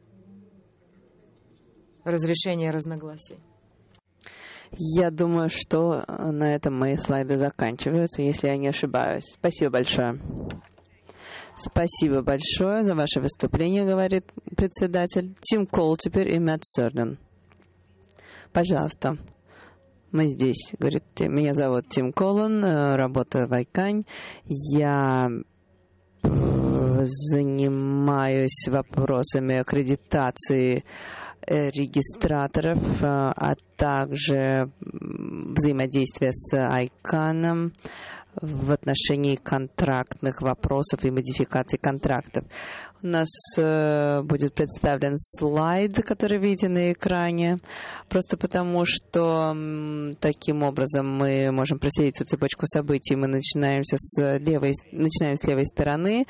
разрешения разногласий. Я думаю, что на этом мои слайды заканчиваются, если я не ошибаюсь. Спасибо большое. Спасибо большое за ваше выступление, говорит председатель. Тим Колл теперь и Мэтт Сёрден. Пожалуйста. Мы здесь, говорит, меня зовут Тим Коллан, работаю в Айкань. Я занимаюсь вопросами аккредитации регистраторов, а также взаимодействия с Айканом в отношении контрактных вопросов и модификаций контрактов. У нас э, будет представлен слайд, который видите на экране, просто потому что м, таким образом мы можем проследить эту цепочку событий. Мы начинаемся с левой, начинаем с левой стороны.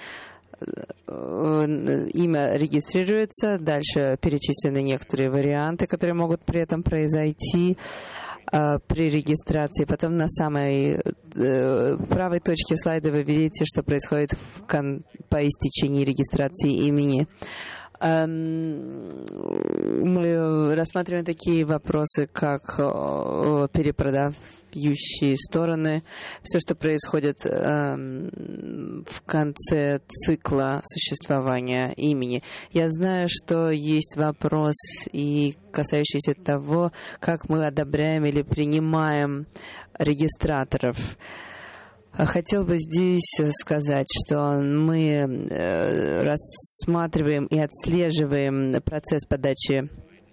Имя регистрируется, дальше перечислены некоторые варианты, которые могут при этом произойти э, при регистрации. Потом на самой э, правой точке слайда вы видите, что происходит в кон- по истечении регистрации имени. Мы рассматриваем такие вопросы, как перепродающие стороны, все, что происходит в конце цикла существования имени. Я знаю, что есть вопрос, и касающийся того, как мы одобряем или принимаем регистраторов. Хотел бы здесь сказать, что мы рассматриваем и отслеживаем процесс подачи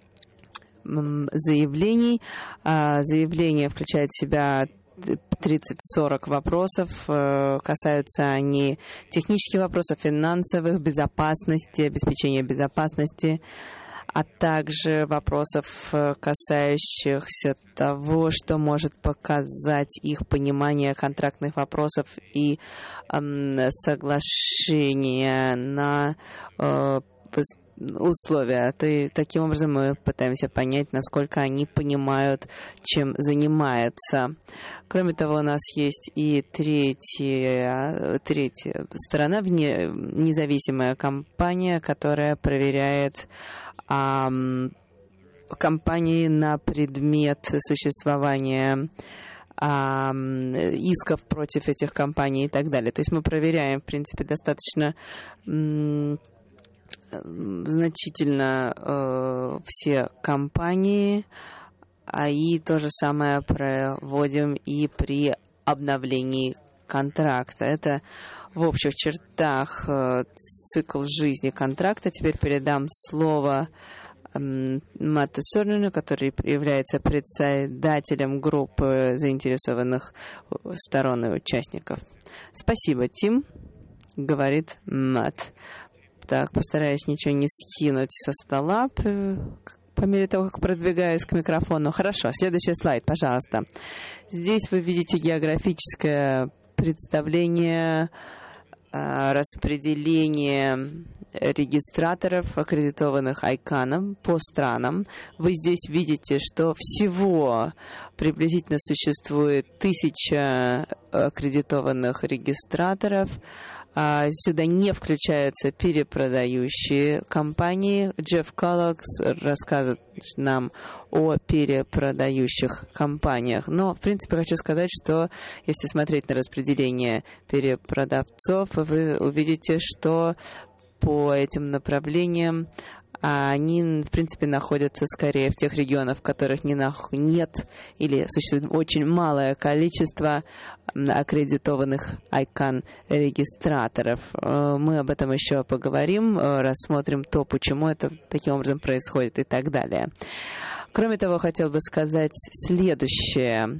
заявлений. Заявления включают в себя тридцать-сорок вопросов. Касаются они технических вопросов, финансовых, безопасности, обеспечения безопасности, а также вопросов, касающихся того, что может показать их понимание контрактных вопросов и эм, соглашения на э, условия. И таким образом мы пытаемся понять, насколько они понимают, чем занимаются. Кроме того, у нас есть и третья, третья сторона, вне, независимая компания, которая проверяет а, компании на предмет существования а, исков против этих компаний и так далее. То есть мы проверяем, в принципе, достаточно м, значительно э, все компании, а и то же самое проводим и при обновлении контракта. Это в общих чертах э, цикл жизни контракта. Теперь передам слово э, Мэтту Сёрдену, который является председателем группы заинтересованных сторон и участников. Спасибо, Тим, говорит Мэтт. Так, постараюсь ничего не скинуть со стола по мере того, как продвигаюсь к микрофону. Хорошо, следующий слайд, пожалуйста. Здесь вы видите географическое представление распределения регистраторов, аккредитованных Айканом по странам. Вы здесь видите, что всего приблизительно существует тысяча аккредитованных регистраторов. Сюда не включаются перепродающие компании. Джефф Коллокс рассказывает нам о перепродающих компаниях. Но, в принципе, хочу сказать, что если смотреть на распределение перепродавцов, вы увидите, что по этим направлениям а они, в принципе, находятся скорее в тех регионах, в которых не нах- нет или существует очень малое количество аккредитованных айкан-регистраторов. Мы об этом еще поговорим, рассмотрим то, почему это таким образом происходит и так далее. Кроме того, хотел бы сказать следующее.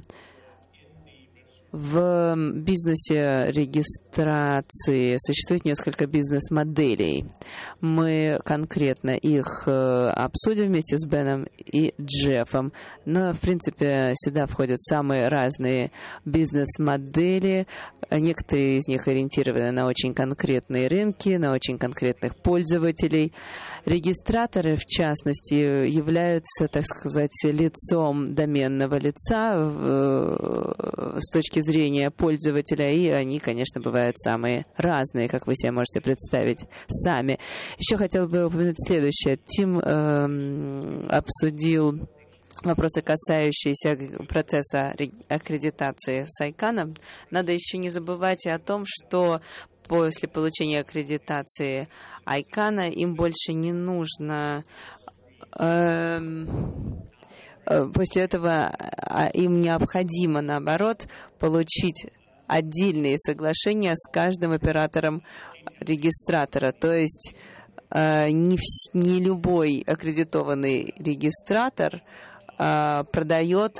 В бизнесе регистрации существует несколько бизнес-моделей. Мы конкретно их обсудим вместе с Беном и Джеффом. Но, в принципе, сюда входят самые разные бизнес-модели. Некоторые из них ориентированы на очень конкретные рынки, на очень конкретных пользователей. Регистраторы, в частности, являются, так сказать, лицом доменного лица с точки зрения пользователя, и они, конечно, бывают самые разные, как вы себе можете представить сами. Еще хотел бы упомянуть следующее. Тим э, обсудил вопросы, касающиеся процесса аккредитации с айканом. Надо еще не забывать и о том, что после получения аккредитации айкана им больше не нужно... Э, После этого им необходимо, наоборот, получить отдельные соглашения с каждым оператором регистратора. То есть не, не любой аккредитованный регистратор продает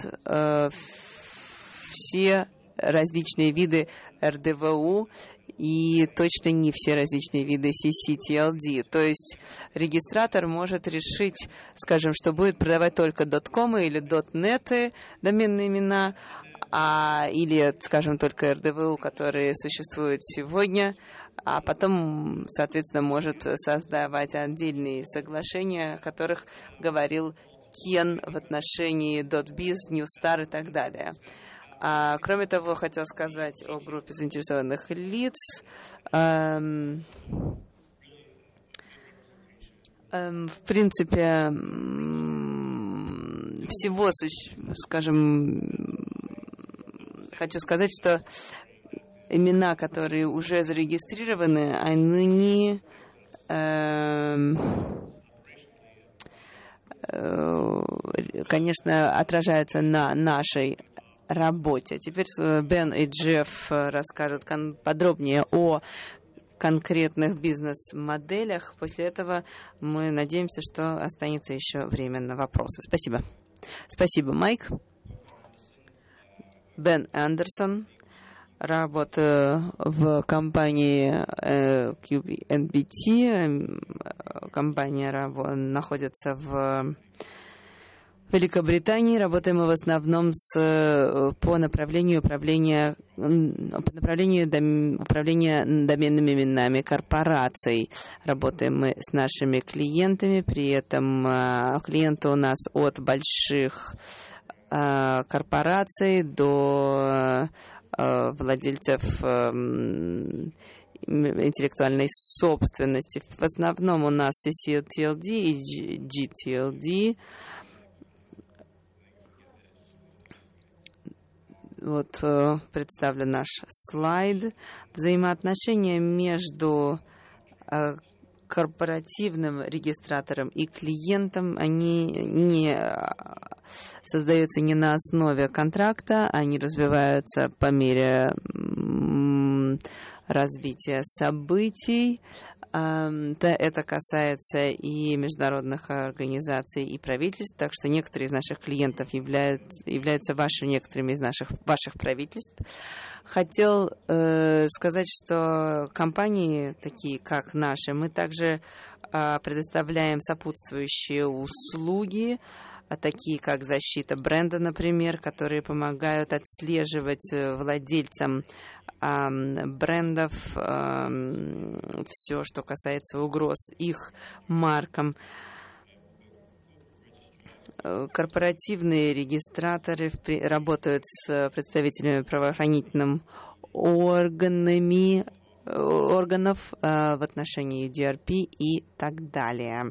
все различные виды эр дэ вэ у и точно не все различные виды си си ти эл ди. То есть регистратор может решить, скажем, что будет продавать только .com или .net доменные имена, а, или, скажем, только эр дэ вэ у, которые существуют сегодня, а потом, соответственно, может создавать отдельные соглашения, о которых говорил Кен в отношении .biz, Newstar и так далее. А, кроме того, хотел сказать о группе заинтересованных лиц. Эм, эм, в принципе, всего, скажем, хочу сказать, что имена, которые уже зарегистрированы, они эм, э, конечно, отражаются на нашей работе. Теперь Бен и Джефф расскажут подробнее о конкретных бизнес-моделях. После этого мы надеемся, что останется еще время на вопросы. Спасибо. Спасибо, Майк. Бен Андерсон. Работаю в компании кью эн би ти. Компания находится в Великобритании. Работаем мы в основном с, по направлению управления, по направлению дом, управления доменными именами корпораций. Работаем мы с нашими клиентами, при этом клиенты у нас от больших корпораций до владельцев интеллектуальной собственности. В основном у нас си си ти эл ди и джи ти эл ди. Вот представлен наш слайд. Взаимоотношения между корпоративным регистратором и клиентом, они не создаются не на основе контракта, они развиваются по мере развития событий. Это касается и международных организаций, и правительств, так что некоторые из наших клиентов являются, являются вашими, некоторыми из наших, ваших правительств. Хотел э, сказать, что компании, такие как наши, мы также э, предоставляем сопутствующие услуги, такие как защита бренда, например, которые помогают отслеживать владельцам брендов все, что касается угроз их маркам. Корпоративные регистраторы работают с представителями правоохранительных органами, органов в отношении ди ар пи и так далее.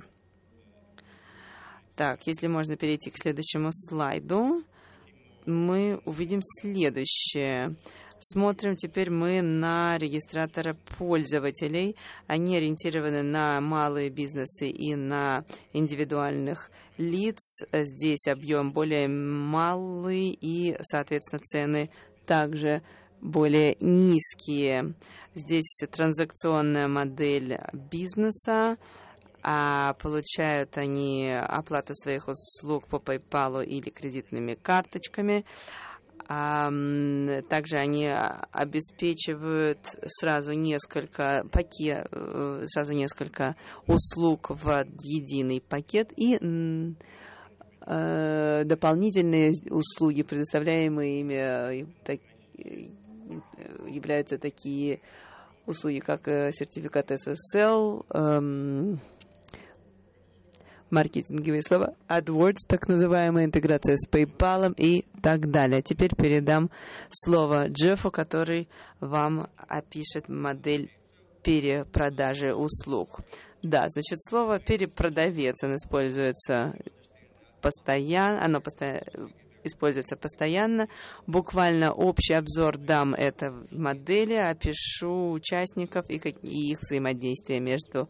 Так, если можно перейти к следующему слайду, мы увидим следующее. Смотрим теперь мы на регистраторы пользователей. Они ориентированы на малые бизнесы и на индивидуальных лиц. Здесь объем более малый и, соответственно, цены также более низкие. Здесь транзакционная модель бизнеса. А получают они оплату своих услуг по PayPal или кредитными карточками. А также они обеспечивают сразу несколько пакет, сразу несколько услуг в единый пакет и э, дополнительные услуги, предоставляемые ими, так, являются такие услуги, как сертификат эс эс эл, эм, маркетинговые слова, AdWords, так называемая интеграция с PayPal и так далее. Теперь передам слово Джеффу, который вам опишет модель перепродажи услуг. Да, значит, слово перепродавец, оно используется постоянно, оно постоянно используется постоянно. Буквально общий обзор дам этой модели, опишу участников и, как, и их взаимодействие между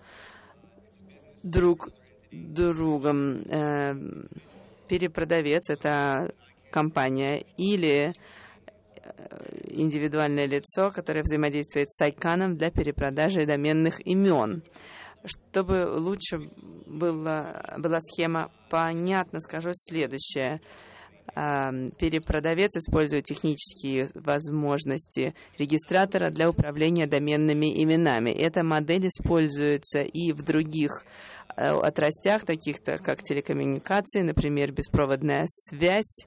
друг другом. Перепродавец — это компания или индивидуальное лицо, которое взаимодействует с айканом для перепродажи доменных имен. Чтобы лучше было, была схема понятна, скажу следующее. Перепродавец использует технические возможности регистратора для управления доменными именами. Эта модель используется и в других отраслях, таких-то как телекоммуникации, например, беспроводная связь,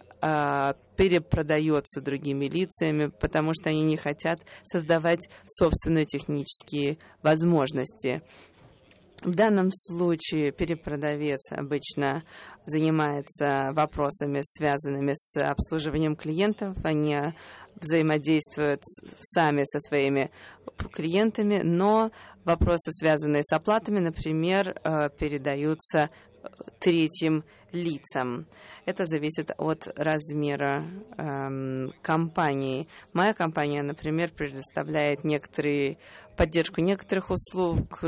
перепродается другими лицами, потому что они не хотят создавать собственные технические возможности. В данном случае перепродавец обычно занимается вопросами, связанными с обслуживанием клиентов. Они взаимодействуют сами со своими клиентами, но вопросы, связанные с оплатами, например, передаются третьим лицам. Это зависит от размера эм, компании. Моя компания, например, предоставляет некоторые, поддержку некоторых услуг,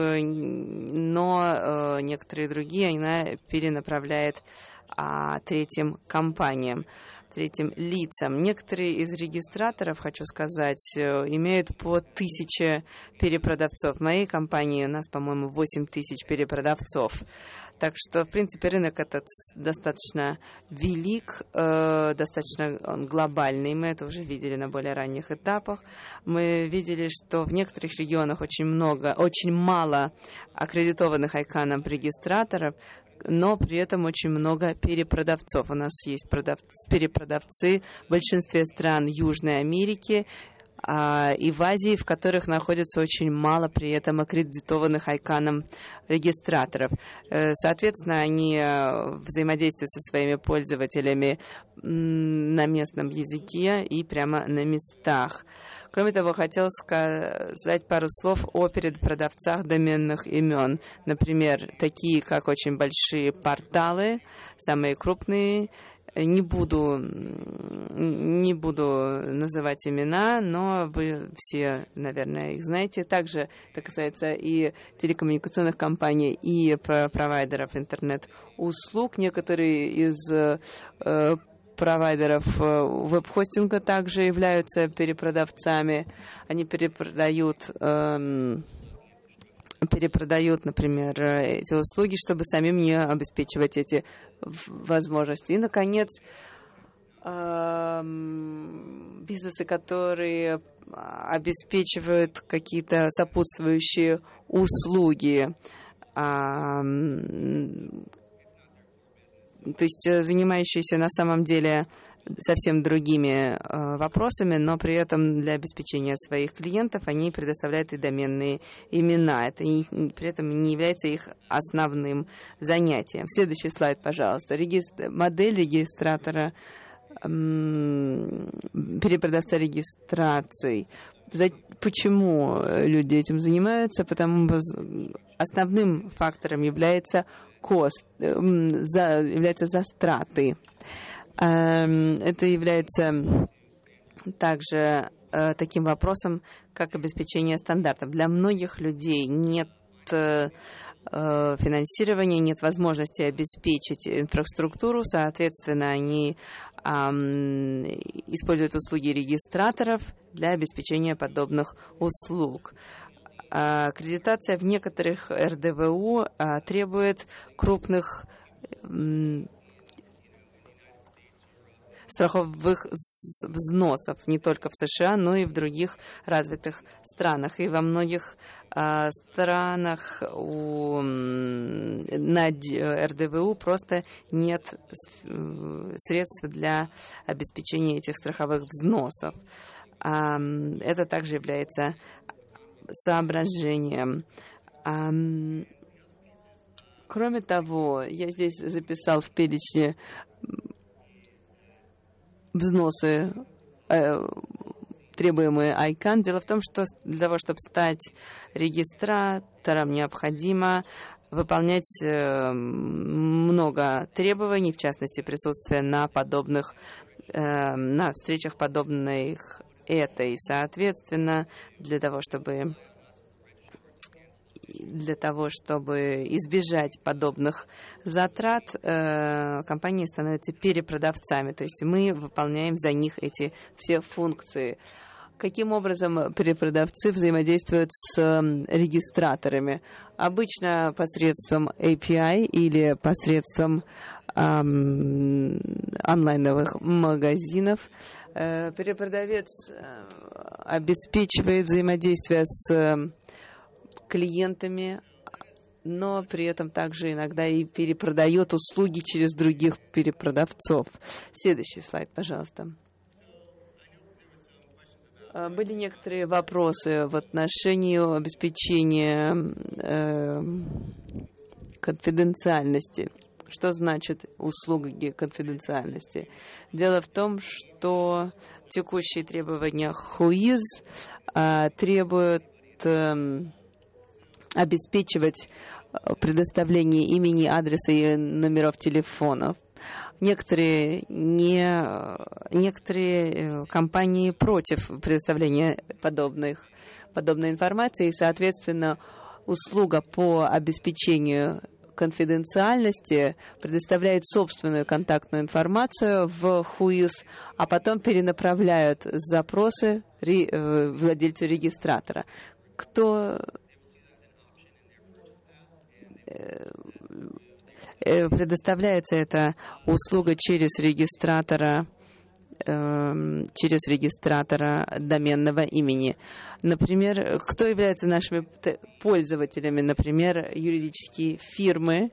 но э, некоторые другие она перенаправляет а, третьим компаниям, третьим лицам. Некоторые из регистраторов, хочу сказать, имеют по тысяче перепродавцов. В моей компании у нас, по-моему, восемь тысяч перепродавцов. Так что, в принципе, рынок этот достаточно велик, э, достаточно он глобальный. Мы это уже видели на более ранних этапах. Мы видели, что в некоторых регионах очень много, очень мало аккредитованных айканом регистраторов, но при этом очень много перепродавцов. У нас есть продавцы, перепродавцы в большинстве стран Южной Америки а, и в Азии, в которых находится очень мало при этом аккредитованных айканом регистраторов. Соответственно, они взаимодействуют со своими пользователями на местном языке и прямо на местах. Кроме того, хотел сказать пару слов о перепродавцах доменных имен. Например, такие, как очень большие порталы, самые крупные. Не буду, не буду называть имена, но вы все, наверное, их знаете. Также это касается и телекоммуникационных компаний, и провайдеров интернет-услуг. Некоторые из э, провайдеров веб-хостинга также являются перепродавцами. Они перепродают, эм, перепродают, например, эти услуги, чтобы самим не обеспечивать эти возможности. И, наконец, эм, бизнесы, которые обеспечивают какие-то сопутствующие услуги, эм, то есть занимающиеся на самом деле совсем другими э, вопросами, но при этом для обеспечения своих клиентов они предоставляют и доменные имена. Это не, при этом не является их основным занятием. Следующий слайд, пожалуйста. Регистр... Модель регистратора, эм, перепродавца регистраций. Почему люди этим занимаются? Потому что основным фактором является кост, за, являются застраты. Это является также э, таким вопросом, как обеспечение стандартов. Для многих людей нет э, финансирования, нет возможности обеспечить инфраструктуру, соответственно, они э, используют услуги регистраторов для обеспечения подобных услуг. Аккредитация в некоторых эр дэ вэ у э, требует крупных э, страховых взносов не только в США, но и в других развитых странах. И во многих э, странах у, на эр дэ вэ у просто нет средств для обеспечения этих страховых взносов. Э, это также является соображением. Э, кроме того, я здесь записал в перечне взносы, э, требуемые ай кан. Дело в том, что для того, чтобы стать регистратором, необходимо выполнять э, много требований, в частности, присутствие на подобных, э, на встречах подобных этой. Соответственно, для того, чтобы для того, чтобы избежать подобных затрат, э, компании становятся перепродавцами. То есть мы выполняем за них эти все функции. Каким образом перепродавцы взаимодействуют с регистраторами? Обычно посредством эй пи ай или посредством эм, онлайновых магазинов. Э, перепродавец обеспечивает взаимодействие с клиентами, но при этом также иногда и перепродает услуги через других перепродавцов. Следующий слайд, пожалуйста. Были некоторые вопросы в отношении обеспечения э, конфиденциальности. Что значит услуги конфиденциальности? Дело в том, что текущие требования хуиз э, требуют э, обеспечивать предоставление имени, адреса и номеров телефонов. Некоторые, не, некоторые компании против предоставления подобных, подобной информации, и, соответственно, услуга по обеспечению конфиденциальности предоставляет собственную контактную информацию в хуиз, а потом перенаправляют запросы владельцу регистратора. Кто предоставляется эта услуга через регистратора, через регистратора доменного имени. Например, кто является нашими пользователями? Например, юридические фирмы,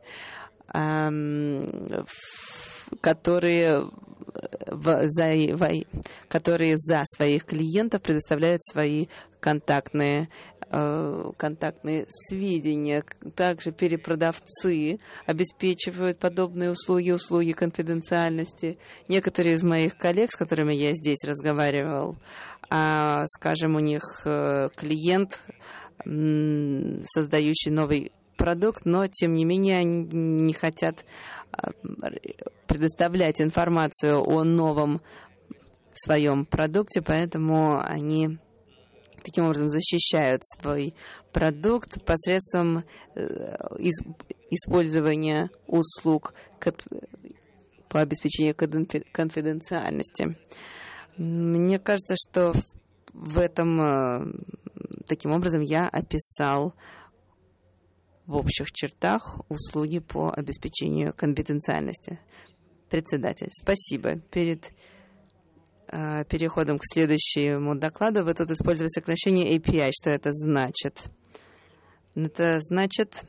которые, за, которые за своих клиентов предоставляют свои контактные контактные сведения. Также перепродавцы обеспечивают подобные услуги, услуги конфиденциальности. Некоторые из моих коллег, с которыми я здесь разговаривал, а, скажем, у них клиент, создающий новый продукт, но, тем не менее, они не хотят предоставлять информацию о новом своем продукте, поэтому они таким образом защищают свой продукт посредством использования услуг по обеспечению конфиденциальности. Мне кажется, что в этом, таким образом, я описал в общих чертах услуги по обеспечению конфиденциальности. Председатель, спасибо. Перед переходом к следующему докладу вы тут использовали сокращение эй пи ай. Что это значит? Это значит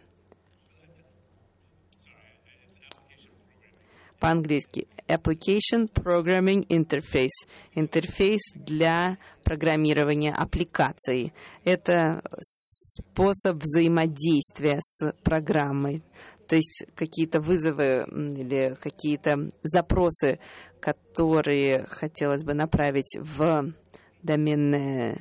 по-английски Application Programming Interface. Интерфейс для программирования аппликаций. Это способ взаимодействия с программой. То есть какие-то вызовы или какие-то запросы, которые хотелось бы направить в доменное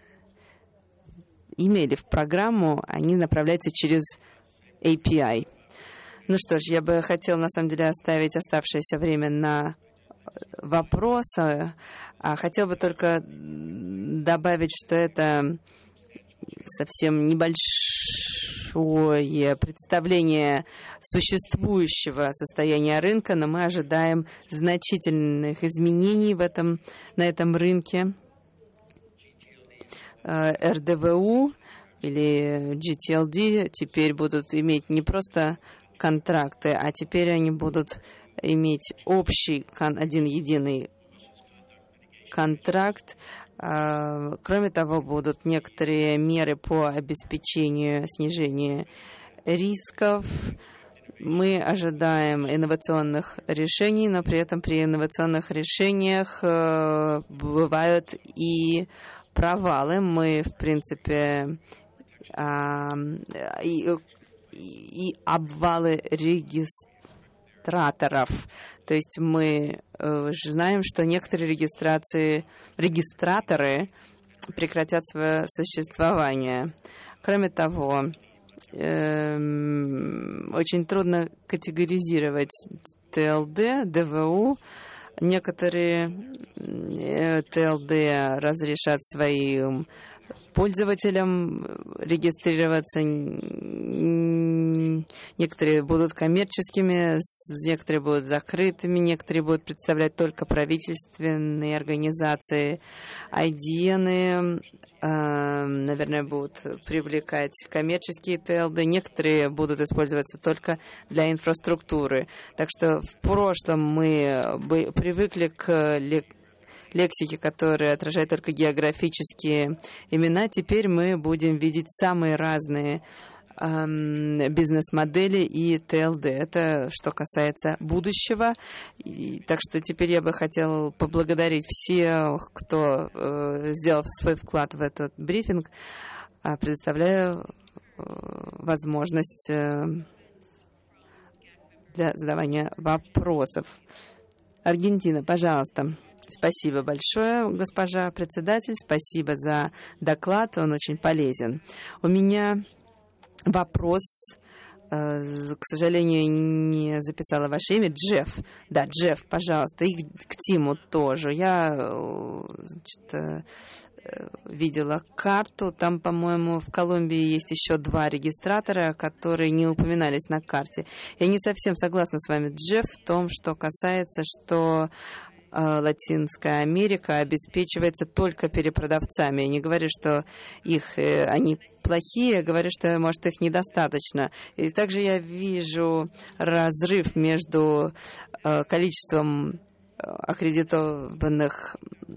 имя или в программу, они направляются через эй пи ай. Ну что ж, я бы хотела на самом деле оставить оставшееся время на вопросы. Хотел бы только добавить, что это совсем небольшое представление существующего состояния рынка, но мы ожидаем значительных изменений в этом, на этом рынке. эр дэ вэ у или джи ти эл ди теперь будут иметь не просто контракты, а теперь они будут иметь общий, один единый контракт. Кроме того, будут некоторые меры по обеспечению снижения рисков. Мы ожидаем инновационных решений, но при этом при инновационных решениях бывают и провалы. Мы, в принципе, и, и обвалы регистраторов. То есть мы знаем, что некоторые регистрации, регистраторы прекратят свое существование. Кроме того, эм, очень трудно категоризировать тэ эл дэ, дэ вэ у. Некоторые тэ эл дэ разрешат своим пользователям регистрироваться, некоторые будут коммерческими, некоторые будут закрытыми, некоторые будут представлять только правительственные организации. ай ди эн, наверное, будут привлекать коммерческие тэ эл дэ, некоторые будут использоваться только для инфраструктуры. Так что в прошлом мы привыкли к лексики, которые отражают только географические имена. Теперь мы будем видеть самые разные эм, бизнес-модели и тэ эл дэ. Это что касается будущего. И, так что теперь я бы хотел поблагодарить всех, кто э, сделал свой вклад в этот брифинг. А предоставляю э, возможность э, для задавания вопросов. Аргентина, пожалуйста. Спасибо большое, госпожа председатель. Спасибо за доклад, он очень полезен. У меня вопрос, к сожалению, не записала ваше имя. Джефф. Да, Джефф, пожалуйста. И к Тиму тоже. Я, значит, видела карту. Там, по-моему, в Колумбии есть еще два регистратора, которые не упоминались на карте. Я не совсем согласна с вами, Джефф, в том, что касается, что Латинская Америка обеспечивается только перепродавцами. Я не говорю, что их, они плохие, я говорю, что, может, их недостаточно. И также я вижу разрыв между количеством аккредитованных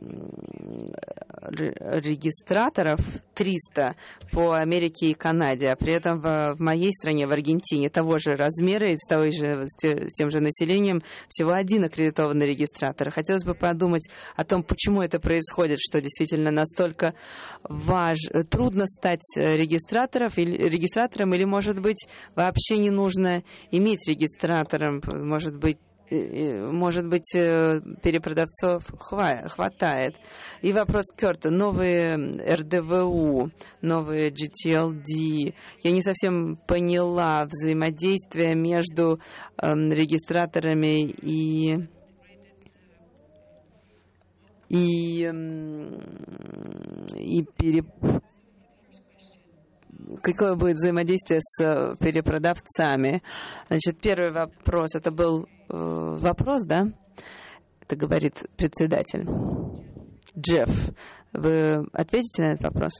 регистраторов триста по Америке и Канаде, а при этом в, в моей стране, в Аргентине, того же размера и с, той же, с тем же населением всего один аккредитованный регистратор. Хотелось бы подумать о том, почему это происходит, что действительно настолько важ... трудно стать регистратором или, регистратором, или, может быть, вообще не нужно иметь регистратором, может быть, Может быть, перепродавцов хватает. И вопрос Кёрта. Новые эр дэ вэ у, новые джи ти эл ди. Я не совсем поняла взаимодействие между э, регистраторами и, и, и пере... Какое будет взаимодействие с перепродавцами? Значит, первый вопрос, это был э, вопрос, да? Это говорит председатель. Джефф, вы ответите на этот вопрос?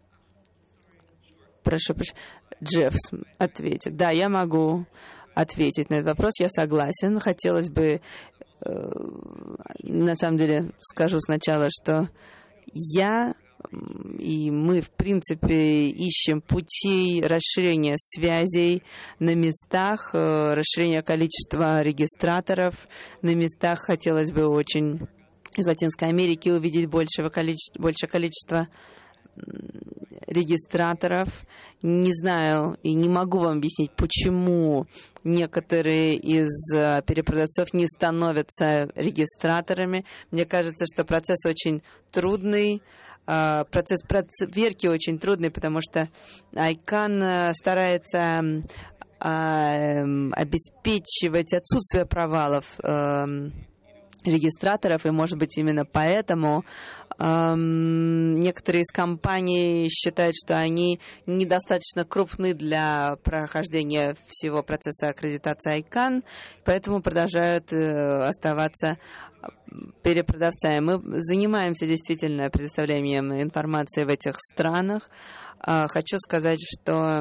Прошу, прошу. Джефф ответит. Да, я могу ответить на этот вопрос, я согласен. Хотелось бы, э, на самом деле, скажу сначала, что я... И мы, в принципе, ищем путей расширения связей на местах, расширения количества регистраторов на местах. Хотелось бы очень из Латинской Америки увидеть большего количества, большее количество регистраторов. Не знаю и не могу вам объяснить, почему некоторые из перепродавцов не становятся регистраторами. Мне кажется, что процесс очень трудный. Процесс проверки очень трудный, потому что ICANN старается обеспечивать отсутствие провалов регистраторов, и, может быть, именно поэтому эм, некоторые из компаний считают, что они недостаточно крупны для прохождения всего процесса аккредитации айкан, поэтому продолжают э, оставаться перепродавцами. Мы занимаемся действительно предоставлением информации в этих странах. Э, хочу сказать, что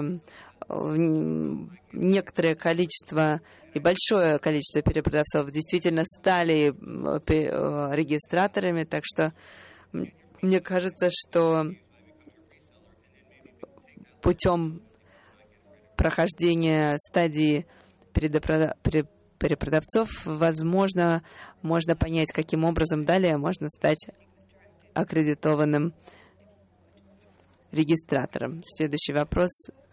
некоторое количество и большое количество перепродавцов действительно стали регистраторами, так что мне кажется, что путем прохождения стадии перепродавцов, возможно, можно понять, каким образом далее можно стать аккредитованным регистратором. Следующий вопрос.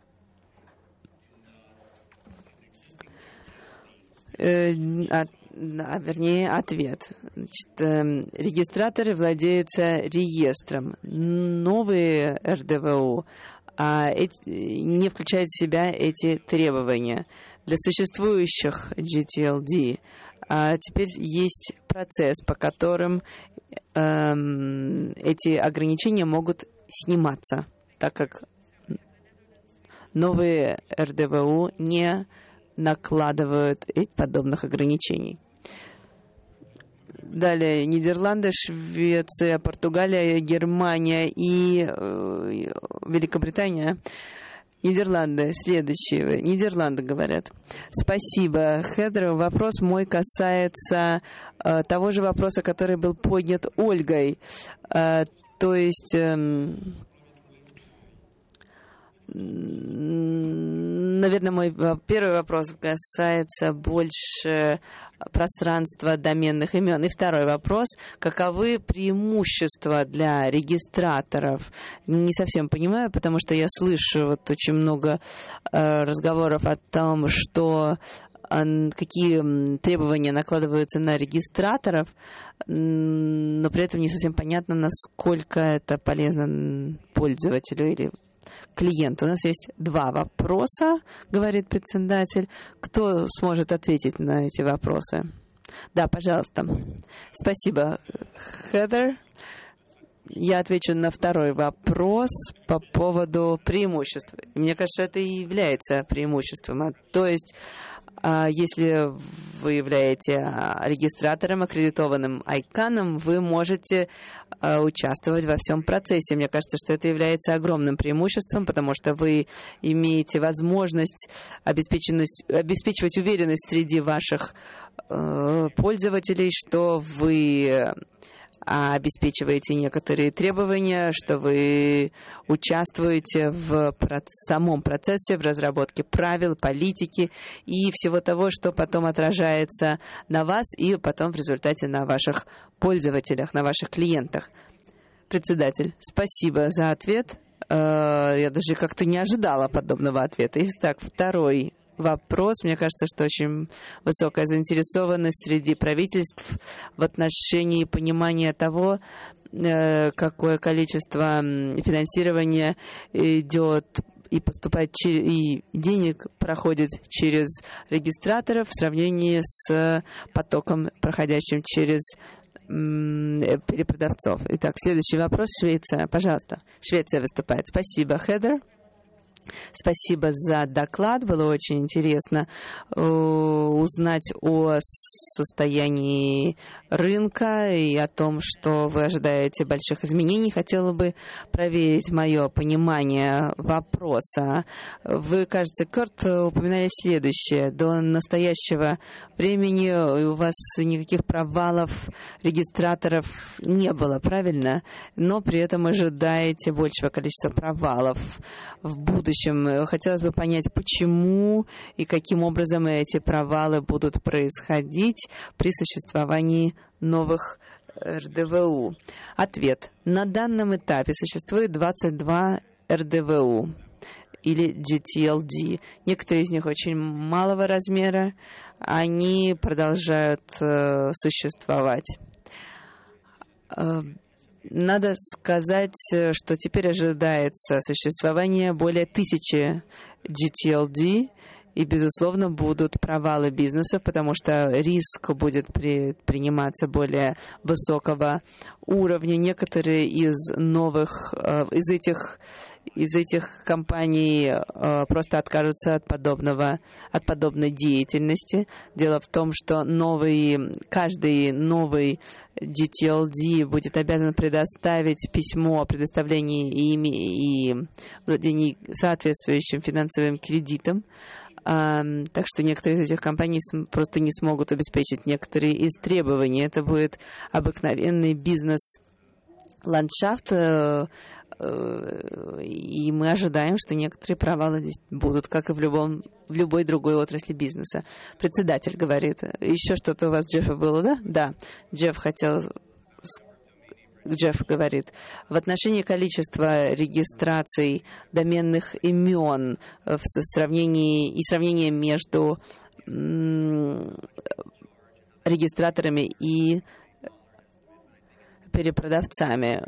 А, а, вернее, ответ. Значит, э, регистраторы владеются реестром. Новые эр дэ вэ у а, эти, не включают в себя эти требования. Для существующих джи ти эл ди а, теперь есть процесс, по которым э, эти ограничения могут сниматься, так как новые эр дэ вэ у не накладывают подобных ограничений. Далее Нидерланды, Швеция, Португалия, Германия и э, Великобритания. Нидерланды, следующие. Нидерланды говорят. Спасибо, Хедер. Вопрос мой касается э, того же вопроса, который был поднят Ольгой. Э, то есть... Э, Наверное, мой первый вопрос касается больше пространства доменных имен. И второй вопрос. Каковы преимущества для регистраторов? Не совсем понимаю, потому что я слышу вот очень много э, разговоров о том, что какие требования накладываются на регистраторов, но при этом не совсем понятно, насколько это полезно пользователю или клиенту. У нас есть два вопроса, говорит председатель. Кто сможет ответить на эти вопросы? Да, пожалуйста. Спасибо, Хедер. Я отвечу на второй вопрос по поводу преимуществ. Мне кажется, это и является преимуществом. То есть, если вы являетесь регистратором, аккредитованным айканом, вы можете участвовать во всем процессе. Мне кажется, что это является огромным преимуществом, потому что вы имеете возможность обеспечивать уверенность среди ваших пользователей, что вы обеспечиваете некоторые требования, что вы участвуете в самом процессе, в разработке правил, политики и всего того, что потом отражается на вас и потом в результате на ваших пользователях, на ваших клиентах. Председатель, спасибо за ответ. Я даже как-то не ожидала подобного ответа. Итак, второй вопрос. Мне кажется, что очень высокая заинтересованность среди правительств в отношении понимания того, какое количество финансирования идет и поступает, и денег проходит через регистраторов в сравнении с потоком, проходящим через перепродавцов. Итак, следующий вопрос. Швеция. Пожалуйста. Швеция выступает. Спасибо, Хедер. Спасибо за доклад. Было очень интересно э, узнать о состоянии рынка и о том, что вы ожидаете больших изменений. Хотела бы проверить мое понимание вопроса. Вы, кажется, Курт, упоминали следующее. До настоящего времени у вас никаких провалов регистраторов не было, правильно? Но при этом ожидаете большего количества провалов в будущем. Хотелось бы понять, почему и каким образом эти провалы будут происходить при существовании новых эр дэ вэ у. Ответ. На данном этапе существует двадцать два эр дэ вэ у или джи ти эл ди. Некоторые из них очень малого размера. Они продолжают э, существовать. Надо сказать, что теперь ожидается существование более тысячи джи ти эл ди, И, безусловно, будут провалы бизнесов, потому что риск будет при, приниматься более высокого уровня. Некоторые из новых, из этих, из этих компаний просто откажутся от подобного, от подобной деятельности. Дело в том, что новый, каждый новый джи ти эл ди будет обязан предоставить письмо о предоставлении ими и владении соответствующим финансовым кредитом. Um, так что некоторые из этих компаний просто не смогут обеспечить некоторые из требований. Это будет обыкновенный бизнес-ландшафт, uh, uh, и мы ожидаем, что некоторые провалы здесь будут, как и в, любом, в любой другой отрасли бизнеса. Председатель говорит, еще что-то у вас, Джеффа, было, да? Да, Джефф хотел... Джефф говорит, в отношении количества регистраций доменных имен в сравнении и сравнение между регистраторами и перепродавцами.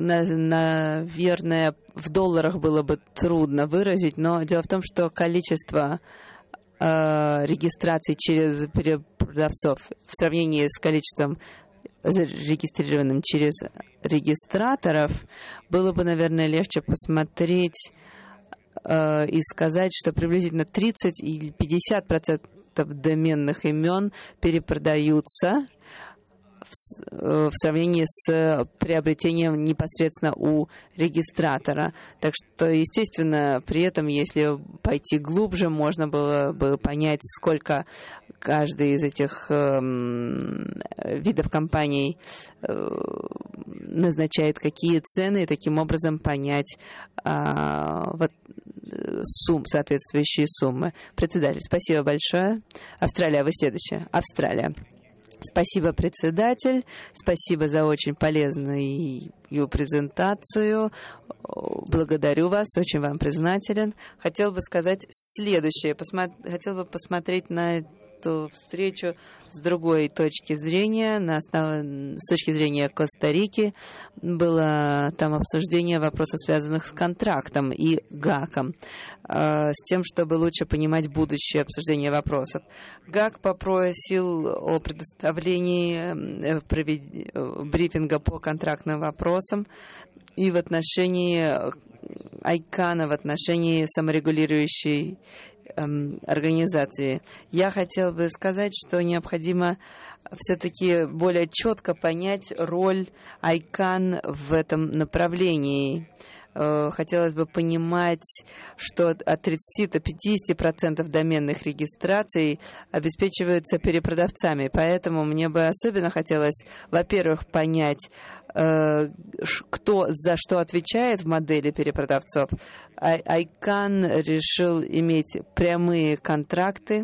Наверное, в долларах было бы трудно выразить, но дело в том, что количество э, регистраций через перепродавцов в сравнении с количеством зарегистрированным через регистраторов, было бы, наверное, легче посмотреть э, и сказать, что приблизительно тридцать или пятьдесят процентов доменных имен перепродаются в, в сравнении с приобретением непосредственно у регистратора. Так что, естественно, при этом, если пойти глубже, можно было бы понять, сколько каждый из этих э, видов компаний э, назначает какие цены, и таким образом понять э, вот, сумм, соответствующие суммы. Председатель, спасибо большое. Австралия, вы следующая. Австралия. Спасибо, председатель. Спасибо за очень полезную презентацию. Благодарю вас, очень вам признателен. Хотел бы сказать следующее. Посмо... Хотел бы посмотреть на эту встречу с другой точки зрения, на основ... с точки зрения Коста-Рики. Было там обсуждение вопросов, связанных с контрактом и ГАКом, э, с тем, чтобы лучше понимать будущее обсуждение вопросов. ГАК попросил о предоставлении э, провед... брифинга по контрактным вопросам и в отношении айкана, в отношении саморегулирующей организации. Я хотела бы сказать, что необходимо все-таки более четко понять роль айкан в этом направлении. Хотелось бы понимать, что от тридцати до пятидесяти процентов доменных регистраций обеспечиваются перепродавцами. Поэтому мне бы особенно хотелось, во-первых, понять, кто за что отвечает в модели перепродавцов. айкан решил иметь прямые контракты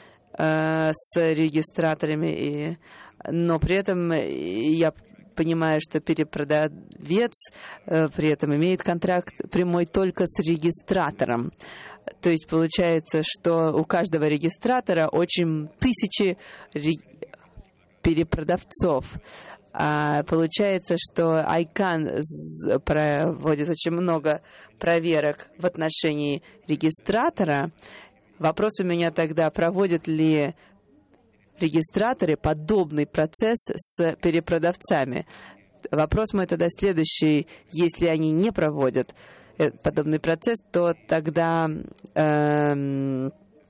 с регистраторами, но при этом я понимаю, что перепродавец э, при этом имеет контракт прямой только с регистратором. То есть получается, что у каждого регистратора очень тысячи ре... перепродавцов. А получается, что айкан проводит очень много проверок в отношении регистратора. Вопрос у меня тогда, проводят ли регистраторы подобный процесс с перепродавцами. Вопрос мой тогда следующий. Если они не проводят подобный процесс, то тогда э,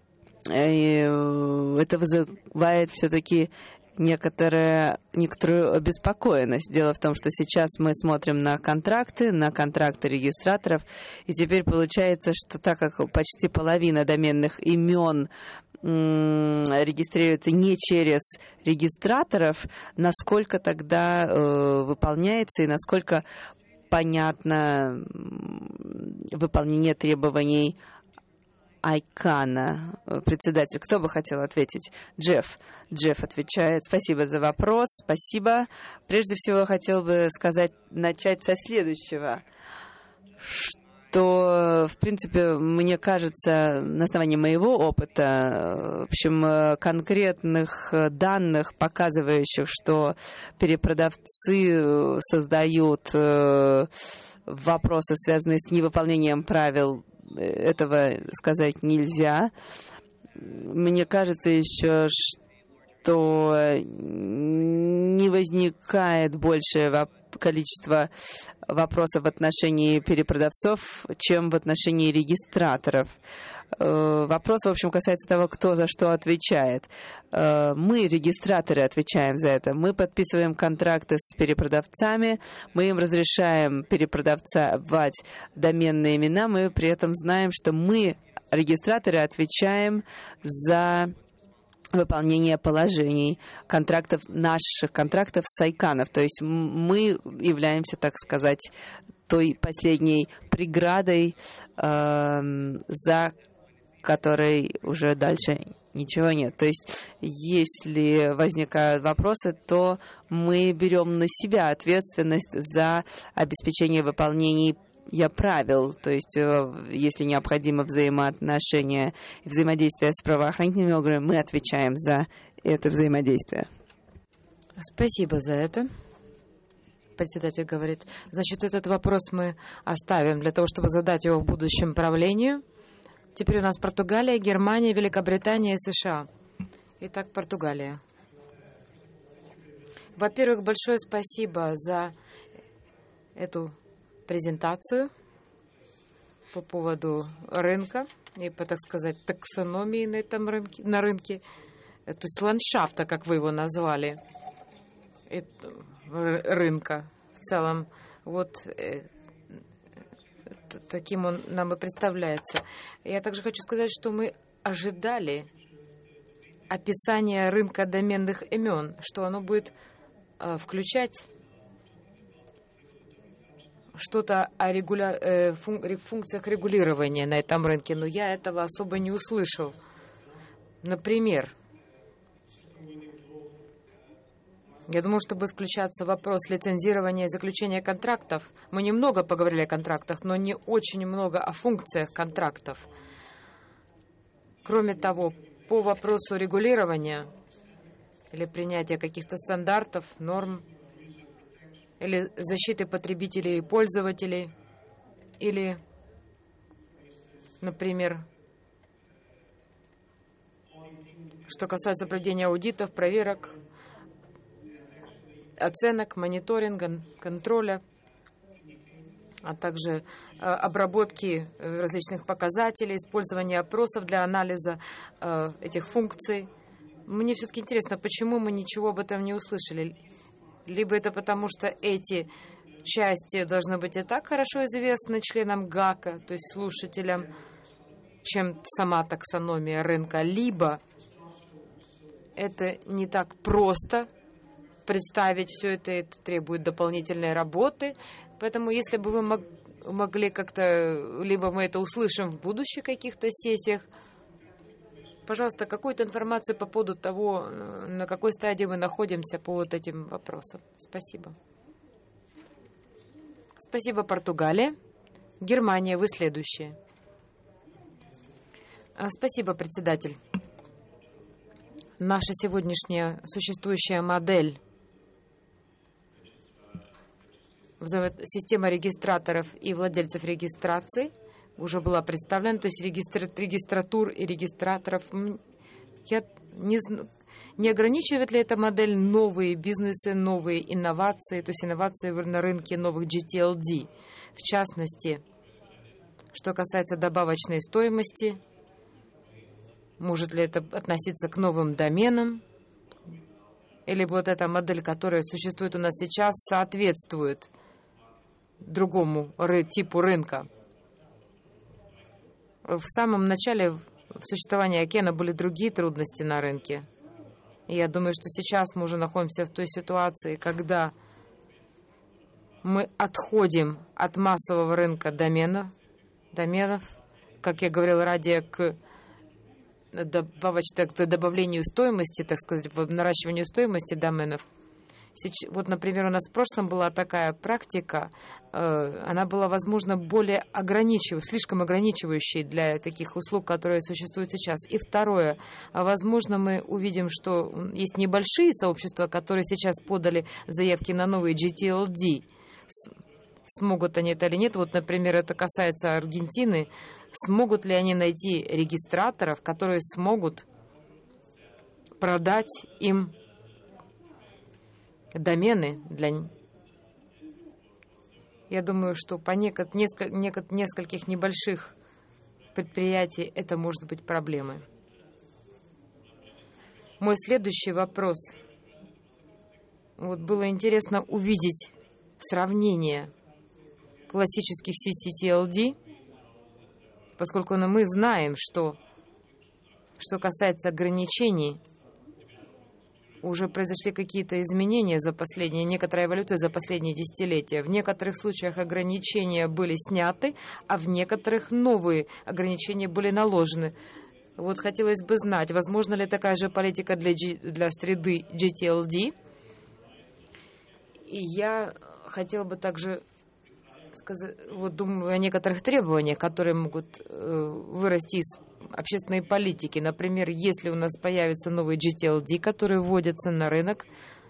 э, это вызывает все-таки некоторая, некоторую обеспокоенность. Дело в том, что сейчас мы смотрим на контракты, на контракты регистраторов, и теперь получается, что так как почти половина доменных имен регистрируется не через регистраторов, насколько тогда э, выполняется и насколько понятно выполнение требований айкана. Председатель, кто бы хотел ответить? Джефф. Джефф отвечает. Спасибо за вопрос. Спасибо. Прежде всего, хотел бы сказать, начать со следующего. То, в принципе, мне кажется, на основании моего опыта, в общем, конкретных данных, показывающих, что перепродавцы создают вопросы, связанные с невыполнением правил, этого сказать нельзя. мне кажется еще, что не возникает большее количество вопросов в отношении перепродавцов, чем в отношении регистраторов. Вопрос, в общем, касается того, кто за что отвечает. Мы, регистраторы, отвечаем за это. Мы подписываем контракты с перепродавцами, мы им разрешаем перепродавать доменные имена, мы при этом знаем, что мы, регистраторы, отвечаем за выполнение положений контрактов, наших контрактов с айканов. То есть мы являемся, так сказать, той последней преградой, э, за которой уже дальше ничего нет. То есть если возникают вопросы, то мы берем на себя ответственность за обеспечение выполнения правил, то есть если необходимо взаимоотношения и взаимодействие с правоохранительными органами, мы отвечаем за это взаимодействие. Спасибо за это. Председатель говорит, значит, этот вопрос мы оставим для того, чтобы задать его в будущем правлению. Теперь у нас Португалия, Германия, Великобритания и США. Итак, Португалия. Во-первых, большое спасибо за эту презентацию по поводу рынка и, по, так сказать, таксономии на этом рынке, на рынке, то есть ландшафта, как вы его назвали, это, рынка в целом. Вот э, таким он нам и представляется. Я также хочу сказать, что мы ожидали описания рынка доменных имен, что оно будет э, включать что-то о регуля... э, фун... функциях регулирования на этом рынке, но я этого особо не услышал. Например, я думаю, что будет включаться вопрос лицензирования и заключения контрактов. Мы немного поговорили о контрактах, но не очень много о функциях контрактов. Кроме того, по вопросу регулирования или принятия каких-то стандартов, норм, или защиты потребителей и пользователей, или, например, что касается проведения аудитов, проверок, оценок, мониторинга, контроля, а также э, обработки различных показателей, использования опросов для анализа э, этих функций. Мне все-таки интересно, почему мы ничего об этом не услышали? Либо это потому, что эти части должны быть и так хорошо известны членам ГАКа, то есть слушателям, чем сама таксономия рынка, либо это не так просто представить все это, это требует дополнительной работы. Поэтому, если бы вы мог, могли как-то, либо мы это услышим в будущих каких-то сессиях, пожалуйста, какую-то информацию по поводу того, на какой стадии мы находимся по вот этим вопросам. Спасибо. Спасибо, Португалия. Германия, вы следующие. Спасибо, председатель. Наша сегодняшняя существующая модель система регистраторов и владельцев регистрации уже была представлена, то есть регистр, регистратур и регистраторов. Я не, не ограничивает ли эта модель новые бизнесы, новые инновации, то есть инновации на рынке новых джи ти эл ди, в частности, что касается добавочной стоимости, может ли это относиться к новым доменам, или вот эта модель, которая существует у нас сейчас, соответствует другому типу рынка. В самом начале в существовании Океана были другие трудности на рынке. И я думаю, что сейчас мы уже находимся в той ситуации, когда мы отходим от массового рынка доменов, доменов как я говорил ранее, к, добавочной, к добавлению стоимости, так сказать, к наращиванию стоимости доменов. Сейчас, вот, например, у нас в прошлом была такая практика, э, она была, возможно, более ограничивающей, слишком ограничивающей для таких услуг, которые существуют сейчас. И второе, возможно, мы увидим, что есть небольшие сообщества, которые сейчас подали заявки на новые джи ти эл ди. Смогут они это или нет. Вот, например, это касается Аргентины. Смогут ли они найти регистраторов, которые смогут продать им домены для... Я думаю, что по некот, несколь, некот, нескольких небольших предприятий это может быть проблемой. Мой следующий вопрос. Вот было интересно увидеть сравнение классических си си ти эл ди, поскольку ну, мы знаем, что, что касается ограничений, уже произошли какие-то изменения за последние, некоторые валюты за последние десятилетия. В некоторых случаях ограничения были сняты, а в некоторых новые ограничения были наложены. Вот хотелось бы знать, возможно ли такая же политика для, G, для среды джи ти эл ди. И я хотела бы также сказать, вот думаю о некоторых требованиях, которые могут э, вырасти из общественной политики. Например, если у нас появятся новые джи ти эл ди, которые вводятся на рынок,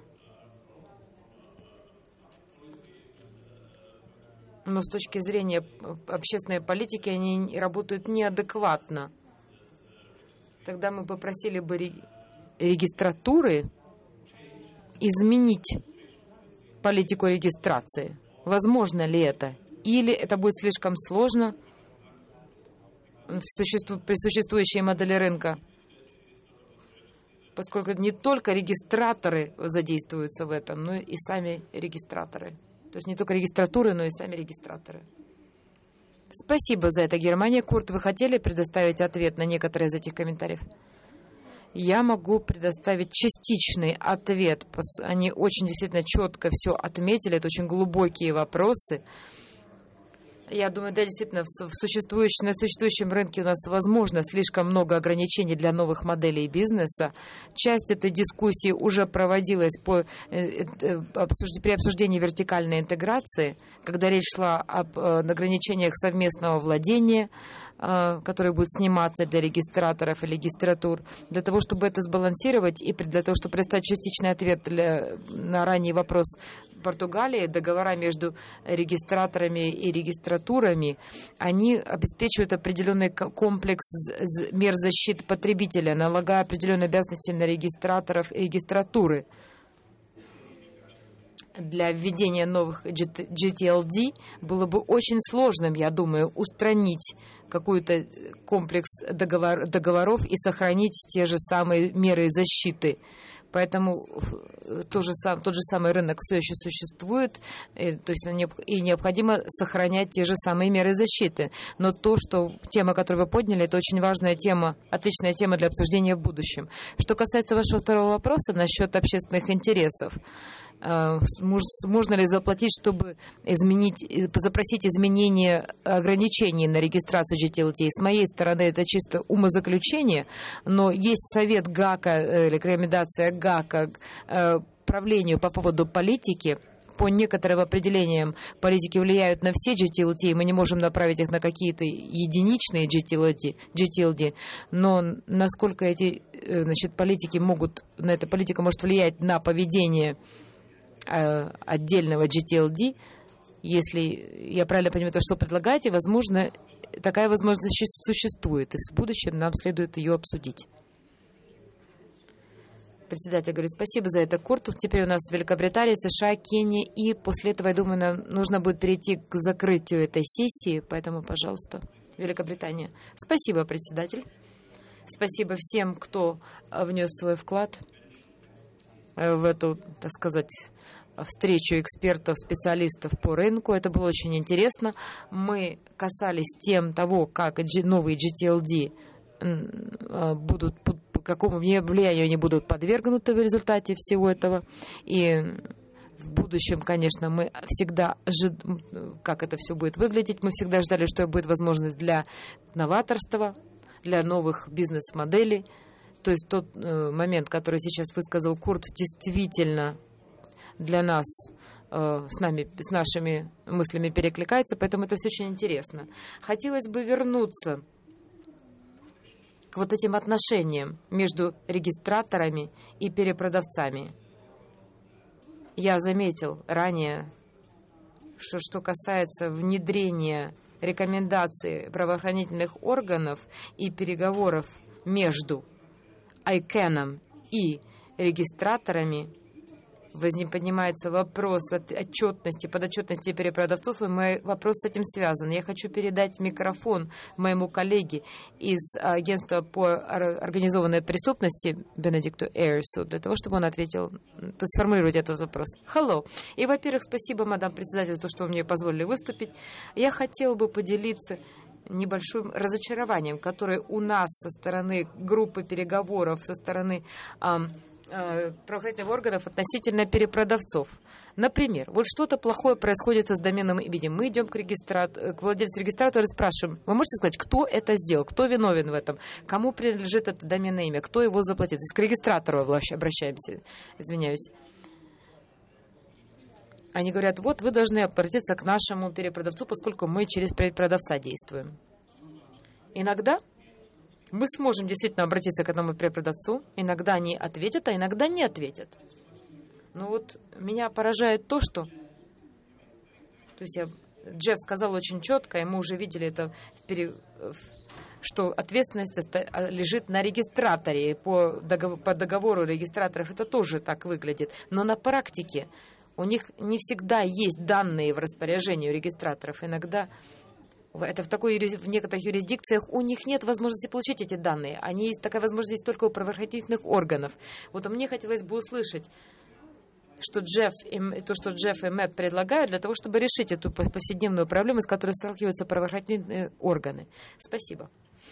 но с точки зрения общественной политики они работают неадекватно, тогда мы попросили бы регистратуры изменить политику регистрации. Возможно ли это? Или это будет слишком сложно в существу, при существующей модели рынка? Поскольку не только регистраторы задействуются в этом, но и сами регистраторы. То есть не только регистратуры, но и сами регистраторы. Спасибо за это, Германия. Курт, вы хотели предоставить ответ на некоторые из этих комментариев? Я могу предоставить частичный ответ. Они очень действительно четко все отметили. Это очень глубокие вопросы. Я думаю, да, действительно, в существующем, на существующем рынке у нас возможно слишком много ограничений для новых моделей бизнеса. Часть этой дискуссии уже проводилась по, при обсуждении вертикальной интеграции, когда речь шла об ограничениях совместного владения, которые будут сниматься для регистраторов и регистратур. Для того, чтобы это сбалансировать и для того, чтобы представить частичный ответ для, на ранний вопрос Португалии, договора между регистраторами и регистратурами, они обеспечивают определенный комплекс мер защиты потребителя, налагая определенные обязанности на регистраторов и регистратуры. Для введения новых джи ти эл ди было бы очень сложным, я думаю, устранить какой-то комплекс договор, договоров и сохранить те же самые меры защиты. Поэтому тот же, сам, тот же самый рынок все еще существует, и, то есть, и необходимо сохранять те же самые меры защиты. Но то, что тема, которую вы подняли, это очень важная тема, отличная тема для обсуждения в будущем. Что касается вашего второго вопроса насчет общественных интересов, можно ли заплатить, чтобы изменить, запросить изменение ограничений на регистрацию джи ти эл ди? С моей стороны, это чисто умозаключение, но есть совет ГАКа, рекомендация ГАКа правлению по поводу политики. По некоторым определениям политики влияют на все джи ти эл ди, и мы не можем направить их на какие-то единичные джи ти эл ди, джи ти эл ди. Но насколько эти, значит, политики могут, на эта политика может влиять на поведение отдельного джи ти эл ди, если я правильно понимаю то, что предлагаете, возможно, такая возможность существует, и в будущем нам следует ее обсудить. Председатель говорит, спасибо за это, Курт. Теперь у нас Великобритания, США, Кения, и после этого, я думаю, нам нужно будет перейти к закрытию этой сессии, поэтому, пожалуйста, Великобритания. Спасибо, председатель. Спасибо всем, кто внес свой вклад в эту, так сказать, встречу экспертов, специалистов по рынку. Это было очень интересно. Мы касались тем того, как новые джи ти эл ди будут, какому влиянию они будут подвергнуты в результате всего этого. И в будущем, конечно, мы всегда, как это все будет выглядеть, мы всегда ждали, что будет возможность для новаторства, для новых бизнес-моделей. То есть тот э, момент, который сейчас высказал Курт, действительно для нас, э, с нами, с нашими мыслями перекликается, поэтому это все очень интересно. Хотелось бы вернуться к вот этим отношениям между регистраторами и перепродавцами. Я заметил ранее, что что касается внедрения рекомендаций правоохранительных органов и переговоров между айкэн и регистраторами, поднимается вопрос от отчетности, подотчетности перепродавцов, и мой вопрос с этим связан. Я хочу передать микрофон моему коллеге из агентства по организованной преступности Бенедикту Эйрсу, для того, чтобы он ответил, то есть сформулировать этот вопрос. Hello. И, во-первых, спасибо, мадам председатель, за то, что вы мне позволили выступить. Я хотела бы поделиться небольшим разочарованием, которое у нас со стороны группы переговоров, со стороны ам, правоохранительных органов относительно перепродавцов. Например, вот что-то плохое происходит с доменным именем. Мы идем к, регистрат... к владельцу регистратора и спрашиваем, вы можете сказать, кто это сделал, кто виновен в этом, кому принадлежит это доменное имя, кто его заплатит. То есть к регистратору обращаемся, извиняюсь. Они говорят, вот вы должны обратиться к нашему перепродавцу, поскольку мы через перепродавца действуем. Иногда мы сможем действительно обратиться к этому перепродавцу. Иногда они ответят, а иногда не ответят. Но вот меня поражает то, что... То есть я... Джефф сказал очень четко, и мы уже видели это, что ответственность лежит на регистраторе. По договору, по договору регистраторов это тоже так выглядит. Но на практике у них не всегда есть данные в распоряжении у регистраторов. Иногда... Это в, такой, в некоторых юрисдикциях у них нет возможности получить эти данные. Они есть, такая возможность есть только у правоохранительных органов. Вот мне хотелось бы услышать, что Джефф и, то, что Джефф и Мэтт предлагают для того, чтобы решить эту повседневную проблему, с которой сталкиваются правоохранительные органы. Спасибо.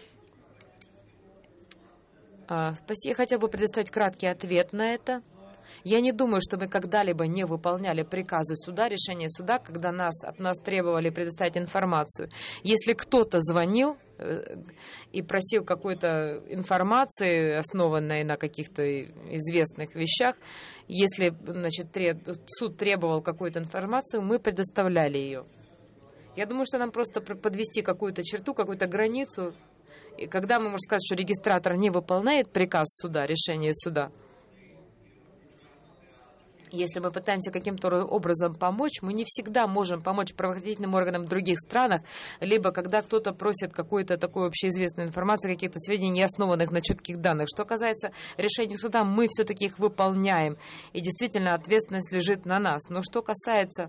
А, спасибо. Я хотела бы предоставить краткий ответ на это. Я не думаю, что мы когда-либо не выполняли приказы суда, решения суда, когда нас, от нас требовали предоставить информацию. Если кто-то звонил э, и просил какой-то информации, основанной на каких-то известных вещах, если, значит, треб, суд требовал какую-то информацию, мы предоставляли ее. Я думаю, что нам просто подвести какую-то черту, какую-то границу. И когда мы можем сказать, что регистратор не выполняет приказ суда, решение суда, если мы пытаемся каким-то образом помочь, мы не всегда можем помочь правоохранительным органам в других странах, либо когда кто-то просит какой-то такой общеизвестной информации, каких-то сведений, не основанных на четких данных. Что касается решений суда, мы все-таки их выполняем, и действительно ответственность лежит на нас. Но что касается...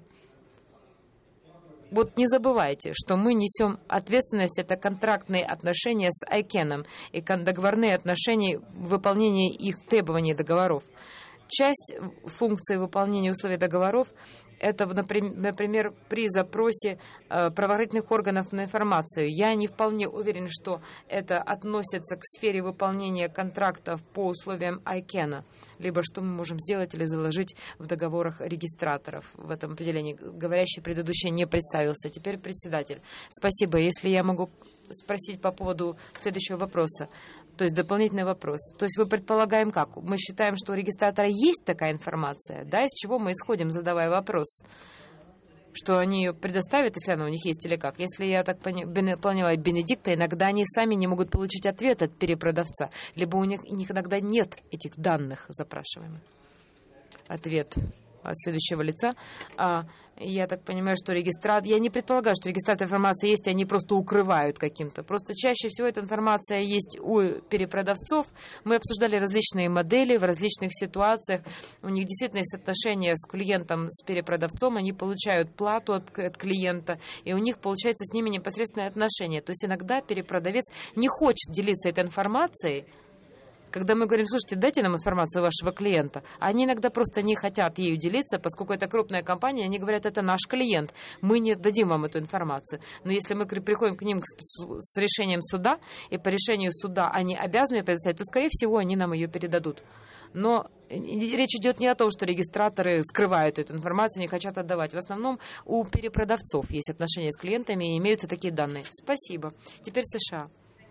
Вот не забывайте, что мы несем ответственность, это контрактные отношения с айкэн и договорные отношения в выполнении их требований договоров. Часть функции выполнения условий договоров – это, например, при запросе правоохранительных органов на информацию. Я не вполне уверен, что это относится к сфере выполнения контрактов по условиям айкэн, либо что мы можем сделать или заложить в договорах регистраторов. В этом определении говорящий предыдущий не представился. Теперь председатель. Спасибо. Если я могу спросить по поводу следующего вопроса. То есть дополнительный вопрос. То есть вы предполагаем как? Мы считаем, что у регистратора есть такая информация, да? Из чего мы исходим, задавая вопрос? Что они ее предоставят, если она у них есть или как? Если я так поняла Бенедикта, иногда они сами не могут получить ответ от перепродавца, либо у них, у них иногда нет этих данных запрашиваемых. Ответ от следующего лица. А, я так понимаю, что регистратор... Я не предполагаю, что регистратор информации есть, они просто укрывают каким-то. Просто чаще всего эта информация есть у перепродавцов. Мы обсуждали различные модели в различных ситуациях. У них действительно есть отношения с клиентом, с перепродавцом. Они получают плату от, от клиента, и у них получается с ними непосредственное отношение. То есть иногда перепродавец не хочет делиться этой информацией. Когда мы говорим, слушайте, дайте нам информацию вашего клиента, они иногда просто не хотят ею делиться, поскольку это крупная компания, они говорят, это наш клиент, мы не дадим вам эту информацию. Но если мы приходим к ним с решением суда, и по решению суда они обязаны ее предоставить, то, скорее всего, они нам ее передадут. Но речь идет не о том, что регистраторы скрывают эту информацию, не хотят отдавать. В основном у перепродавцов есть отношения с клиентами и имеются такие данные. Спасибо. Теперь США.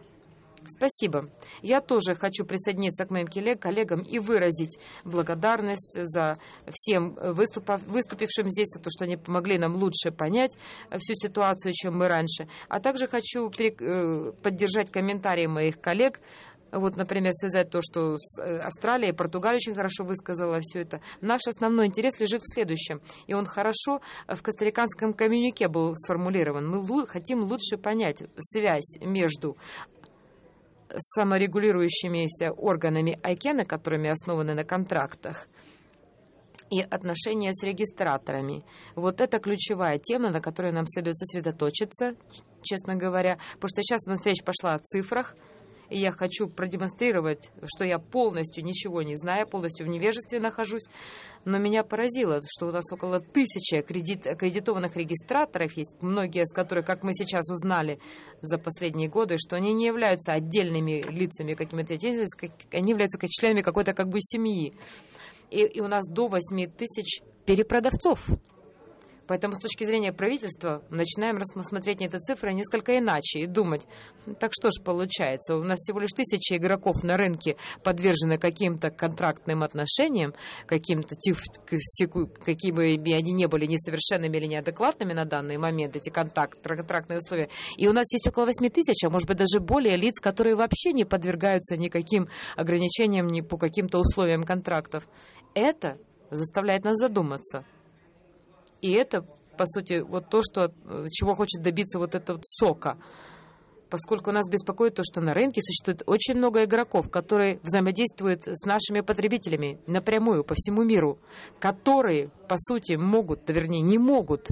Спасибо. Я тоже хочу присоединиться к моим коллегам и выразить благодарность за всем выступившим здесь, за то, что они помогли нам лучше понять всю ситуацию, чем мы раньше. А также хочу поддержать комментарии моих коллег Вот, например, связать то, что с Австралией, Португалия очень хорошо высказала все это. Наш основной интерес лежит в следующем. И он хорошо в костариканском коммюнике был сформулирован. Мы лу- хотим лучше понять связь между саморегулирующимися органами айкена, которыми основаны на контрактах, и отношения с регистраторами. Вот это ключевая тема, на которой нам следует сосредоточиться, честно говоря, потому что сейчас у нас речь пошла о цифрах, и я хочу продемонстрировать, что я полностью ничего не знаю, полностью в невежестве нахожусь, но меня поразило, что у нас около тысячи аккредит... аккредитованных регистраторов есть, многие из которых, как мы сейчас узнали за последние годы, что они не являются отдельными лицами какими-то, они являются как членами какой-то как бы семьи. И, и у нас до восьми тысяч перепродавцов. Поэтому с точки зрения правительства начинаем рассмотреть на эти цифры несколько иначе и думать, так что же получается, у нас всего лишь тысячи игроков на рынке подвержены каким-то контрактным отношениям, каким-то, какими бы они не были несовершенными или неадекватными на данный момент, эти контакт, контрактные условия. И у нас есть около восьми тысяч, а может быть даже более лиц, которые вообще не подвергаются никаким ограничениям, ни по каким-то условиям контрактов. Это заставляет нас задуматься. И это, по сути, вот то, что, чего хочет добиться вот этот вот сока. Поскольку нас беспокоит то, что на рынке существует очень много игроков, которые взаимодействуют с нашими потребителями напрямую по всему миру, которые, по сути, могут, вернее, не могут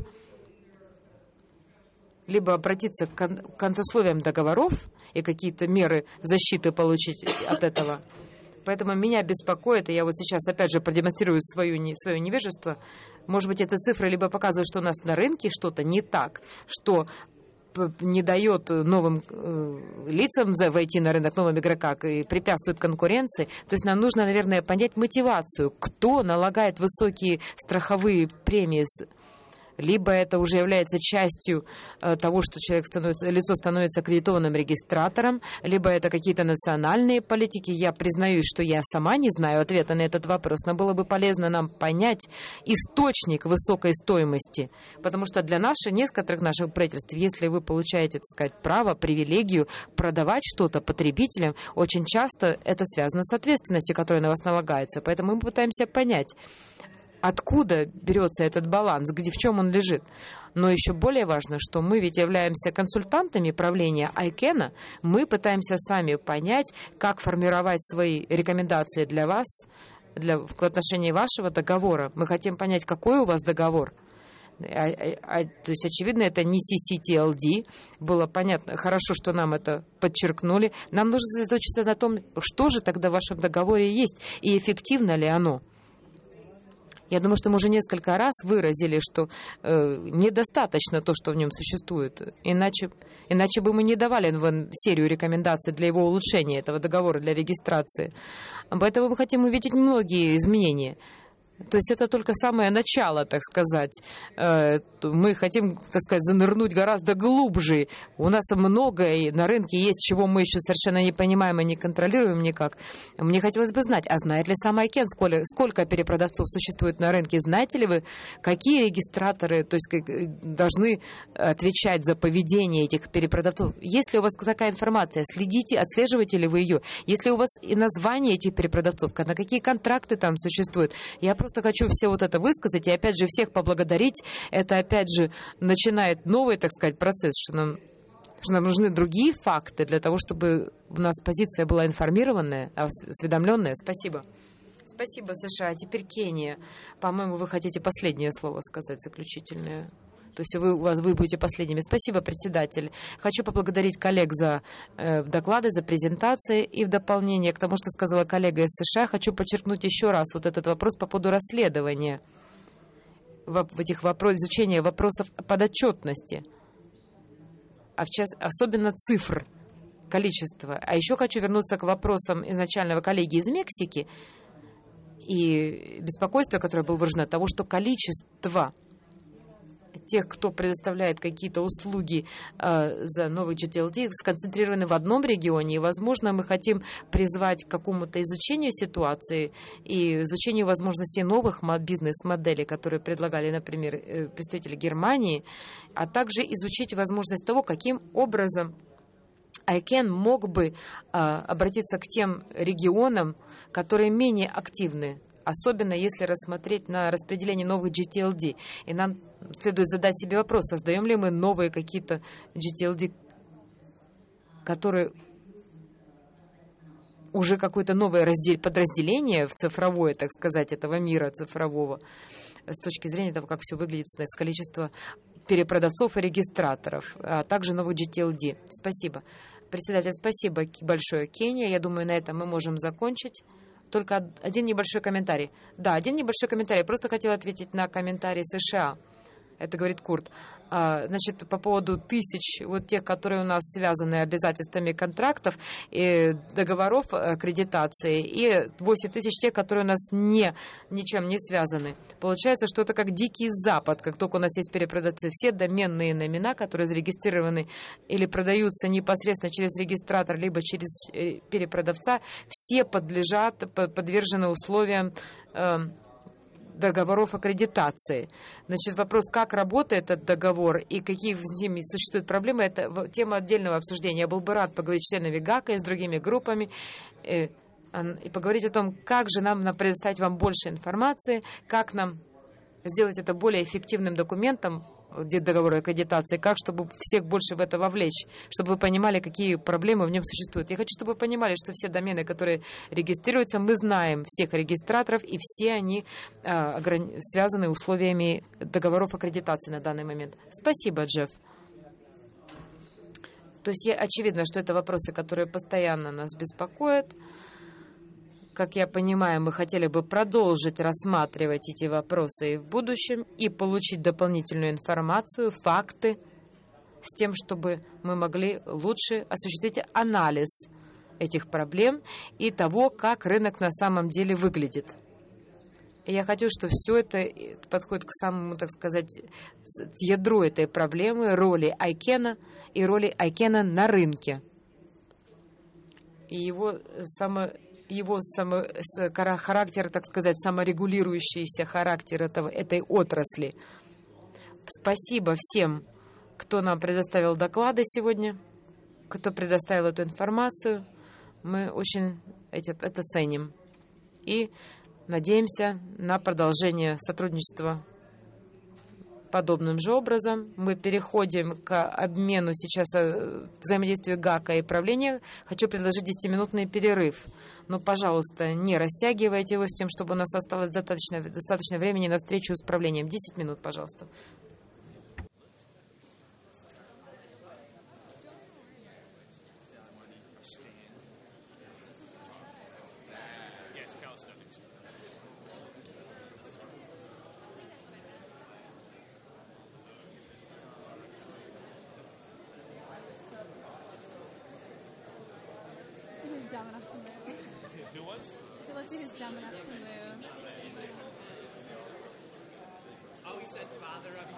либо обратиться к контрусловиям договоров и какие-то меры защиты получить от этого. Поэтому меня беспокоит, и я вот сейчас опять же продемонстрирую свою, свое невежество. Может быть, эта цифра либо показывает, что у нас на рынке что-то не так, что не дает новым э, лицам войти на рынок, новым игрокам, и препятствует конкуренции. То есть нам нужно, наверное, понять мотивацию, кто налагает высокие страховые премии, либо это уже является частью э, того, что человек становится, лицо становится аккредитованным регистратором, либо это какие-то национальные политики. Я признаюсь, что я сама не знаю ответа на этот вопрос, но было бы полезно нам понять источник высокой стоимости, потому что для наших, некоторых наших правительств, если вы получаете, так сказать, право, привилегию продавать что-то потребителям, очень часто это связано с ответственностью, которая на вас налагается. Поэтому мы пытаемся понять, откуда берется этот баланс, где, в чем он лежит. Но еще более важно, что мы ведь являемся консультантами правления айкена, мы пытаемся сами понять, как формировать свои рекомендации для вас, для, в отношении вашего договора. Мы хотим понять, какой у вас договор. А, а, то есть, очевидно, это не си си ти эл ди. Было понятно, хорошо, что нам это подчеркнули. Нам нужно сосредоточиться на том, что же тогда в вашем договоре есть и эффективно ли оно. Я думаю, что мы уже несколько раз выразили, что э, недостаточно то, что в нем существует. Иначе, иначе бы мы не давали вам серию рекомендаций для его улучшения, этого договора, для регистрации. Поэтому мы хотим увидеть многие изменения. То есть это только самое начало, так сказать. Мы хотим, так сказать, занырнуть гораздо глубже. У нас многое на рынке есть, чего мы еще совершенно не понимаем и не контролируем никак. Мне хотелось бы знать, а знает ли сам айкен, сколько, сколько перепродавцов существует на рынке? Знаете ли вы, какие регистраторы, то есть, должны отвечать за поведение этих перепродавцов? Есть ли у вас такая информация? Следите, отслеживаете ли вы ее? Есть ли у вас и название этих перепродавцов? На какие контракты там существуют? Я просто Просто хочу все вот это высказать и опять же всех поблагодарить. Это опять же начинает новый, так сказать, процесс, что нам, что нам нужны другие факты для того, чтобы у нас позиция была информированная, осведомленная. Спасибо. Спасибо, США. А теперь Кения. По-моему, вы хотите последнее слово сказать, заключительное. То есть вы, у вас, вы будете последними. Спасибо, председатель. Хочу поблагодарить коллег за э, доклады, за презентации. И в дополнение к тому, что сказала коллега из США, хочу подчеркнуть еще раз вот этот вопрос по поводу расследования, в, в этих вопрос, изучения вопросов подотчетности, а в час, особенно цифр, количества. А еще хочу вернуться к вопросам изначального коллеги из Мексики и беспокойства, которое было выражено, того, что количество тех, кто предоставляет какие-то услуги э, за новый джи ти эл ди, сконцентрированы в одном регионе. И, возможно, мы хотим призвать к какому-то изучению ситуации и изучению возможностей новых бизнес-моделей, которые предлагали, например, представители Германии, а также изучить возможность того, каким образом ай кей эн мог бы а, обратиться к тем регионам, которые менее активны, особенно если рассмотреть на распределение новых джи ти эл ди. И нам следует задать себе вопрос, создаем ли мы новые какие-то джи ти эл ди, которые уже какое-то новое раздел, подразделение в цифровое, так сказать, этого мира цифрового, с точки зрения того, как все выглядит с количества перепродавцов и регистраторов, а также новых джи ти эл ди. Спасибо. Председатель, спасибо большое, Кения. Я думаю, на этом мы можем закончить. Только один небольшой комментарий. Да, один небольшой комментарий. Просто хотел ответить на комментарий США. Это говорит Курт. Значит, по поводу тысяч, вот тех, которые у нас связаны обязательствами контрактов и договоров аккредитации, и восемь тысяч тех, которые у нас не, ничем не связаны. Получается, что это как Дикий Запад, как только у нас есть перепродавцы. Все доменные номена, которые зарегистрированы или продаются непосредственно через регистратор, либо через перепродавца, все подлежат, подвержены условиям договоров аккредитации. Значит, вопрос, как работает этот договор и какие с ними существуют проблемы, это тема отдельного обсуждения. Я был бы рад поговорить с членами ГАКа и с другими группами и, и поговорить о том, как же нам предоставить вам больше информации, как нам сделать это более эффективным документом, договор аккредитации, как, чтобы всех больше в это вовлечь, чтобы вы понимали, какие проблемы в нем существуют. Я хочу, чтобы вы понимали, что все домены, которые регистрируются, мы знаем всех регистраторов, и все они э, ограни- связаны условиями договоров аккредитации на данный момент. Спасибо, Джефф. То есть я, очевидно, что это вопросы, которые постоянно нас беспокоят. Как я понимаю, мы хотели бы продолжить рассматривать эти вопросы и в будущем и получить дополнительную информацию, факты, с тем, чтобы мы могли лучше осуществить анализ этих проблем и того, как рынок на самом деле выглядит. И я хочу, чтобы все это подходит к самому, так сказать, ядру этой проблемы, роли ай кей эн и роли ай кей эн на рынке. И его само... его само, характер, так сказать, саморегулирующийся характер этого, этой отрасли. Спасибо всем, кто нам предоставил доклады сегодня, кто предоставил эту информацию. Мы очень это, это ценим. И надеемся на продолжение сотрудничества подобным же образом. Мы переходим к обмену сейчас взаимодействия ГАКа и правления. Хочу предложить десятиминутный перерыв. Но, пожалуйста, не растягивайте его с тем, чтобы у нас осталось достаточно, достаточно времени на встречу с правлением. десять минут, пожалуйста. Dumb enough to move. Who was? So let's see who's dumb enough to move. Oh, he said father of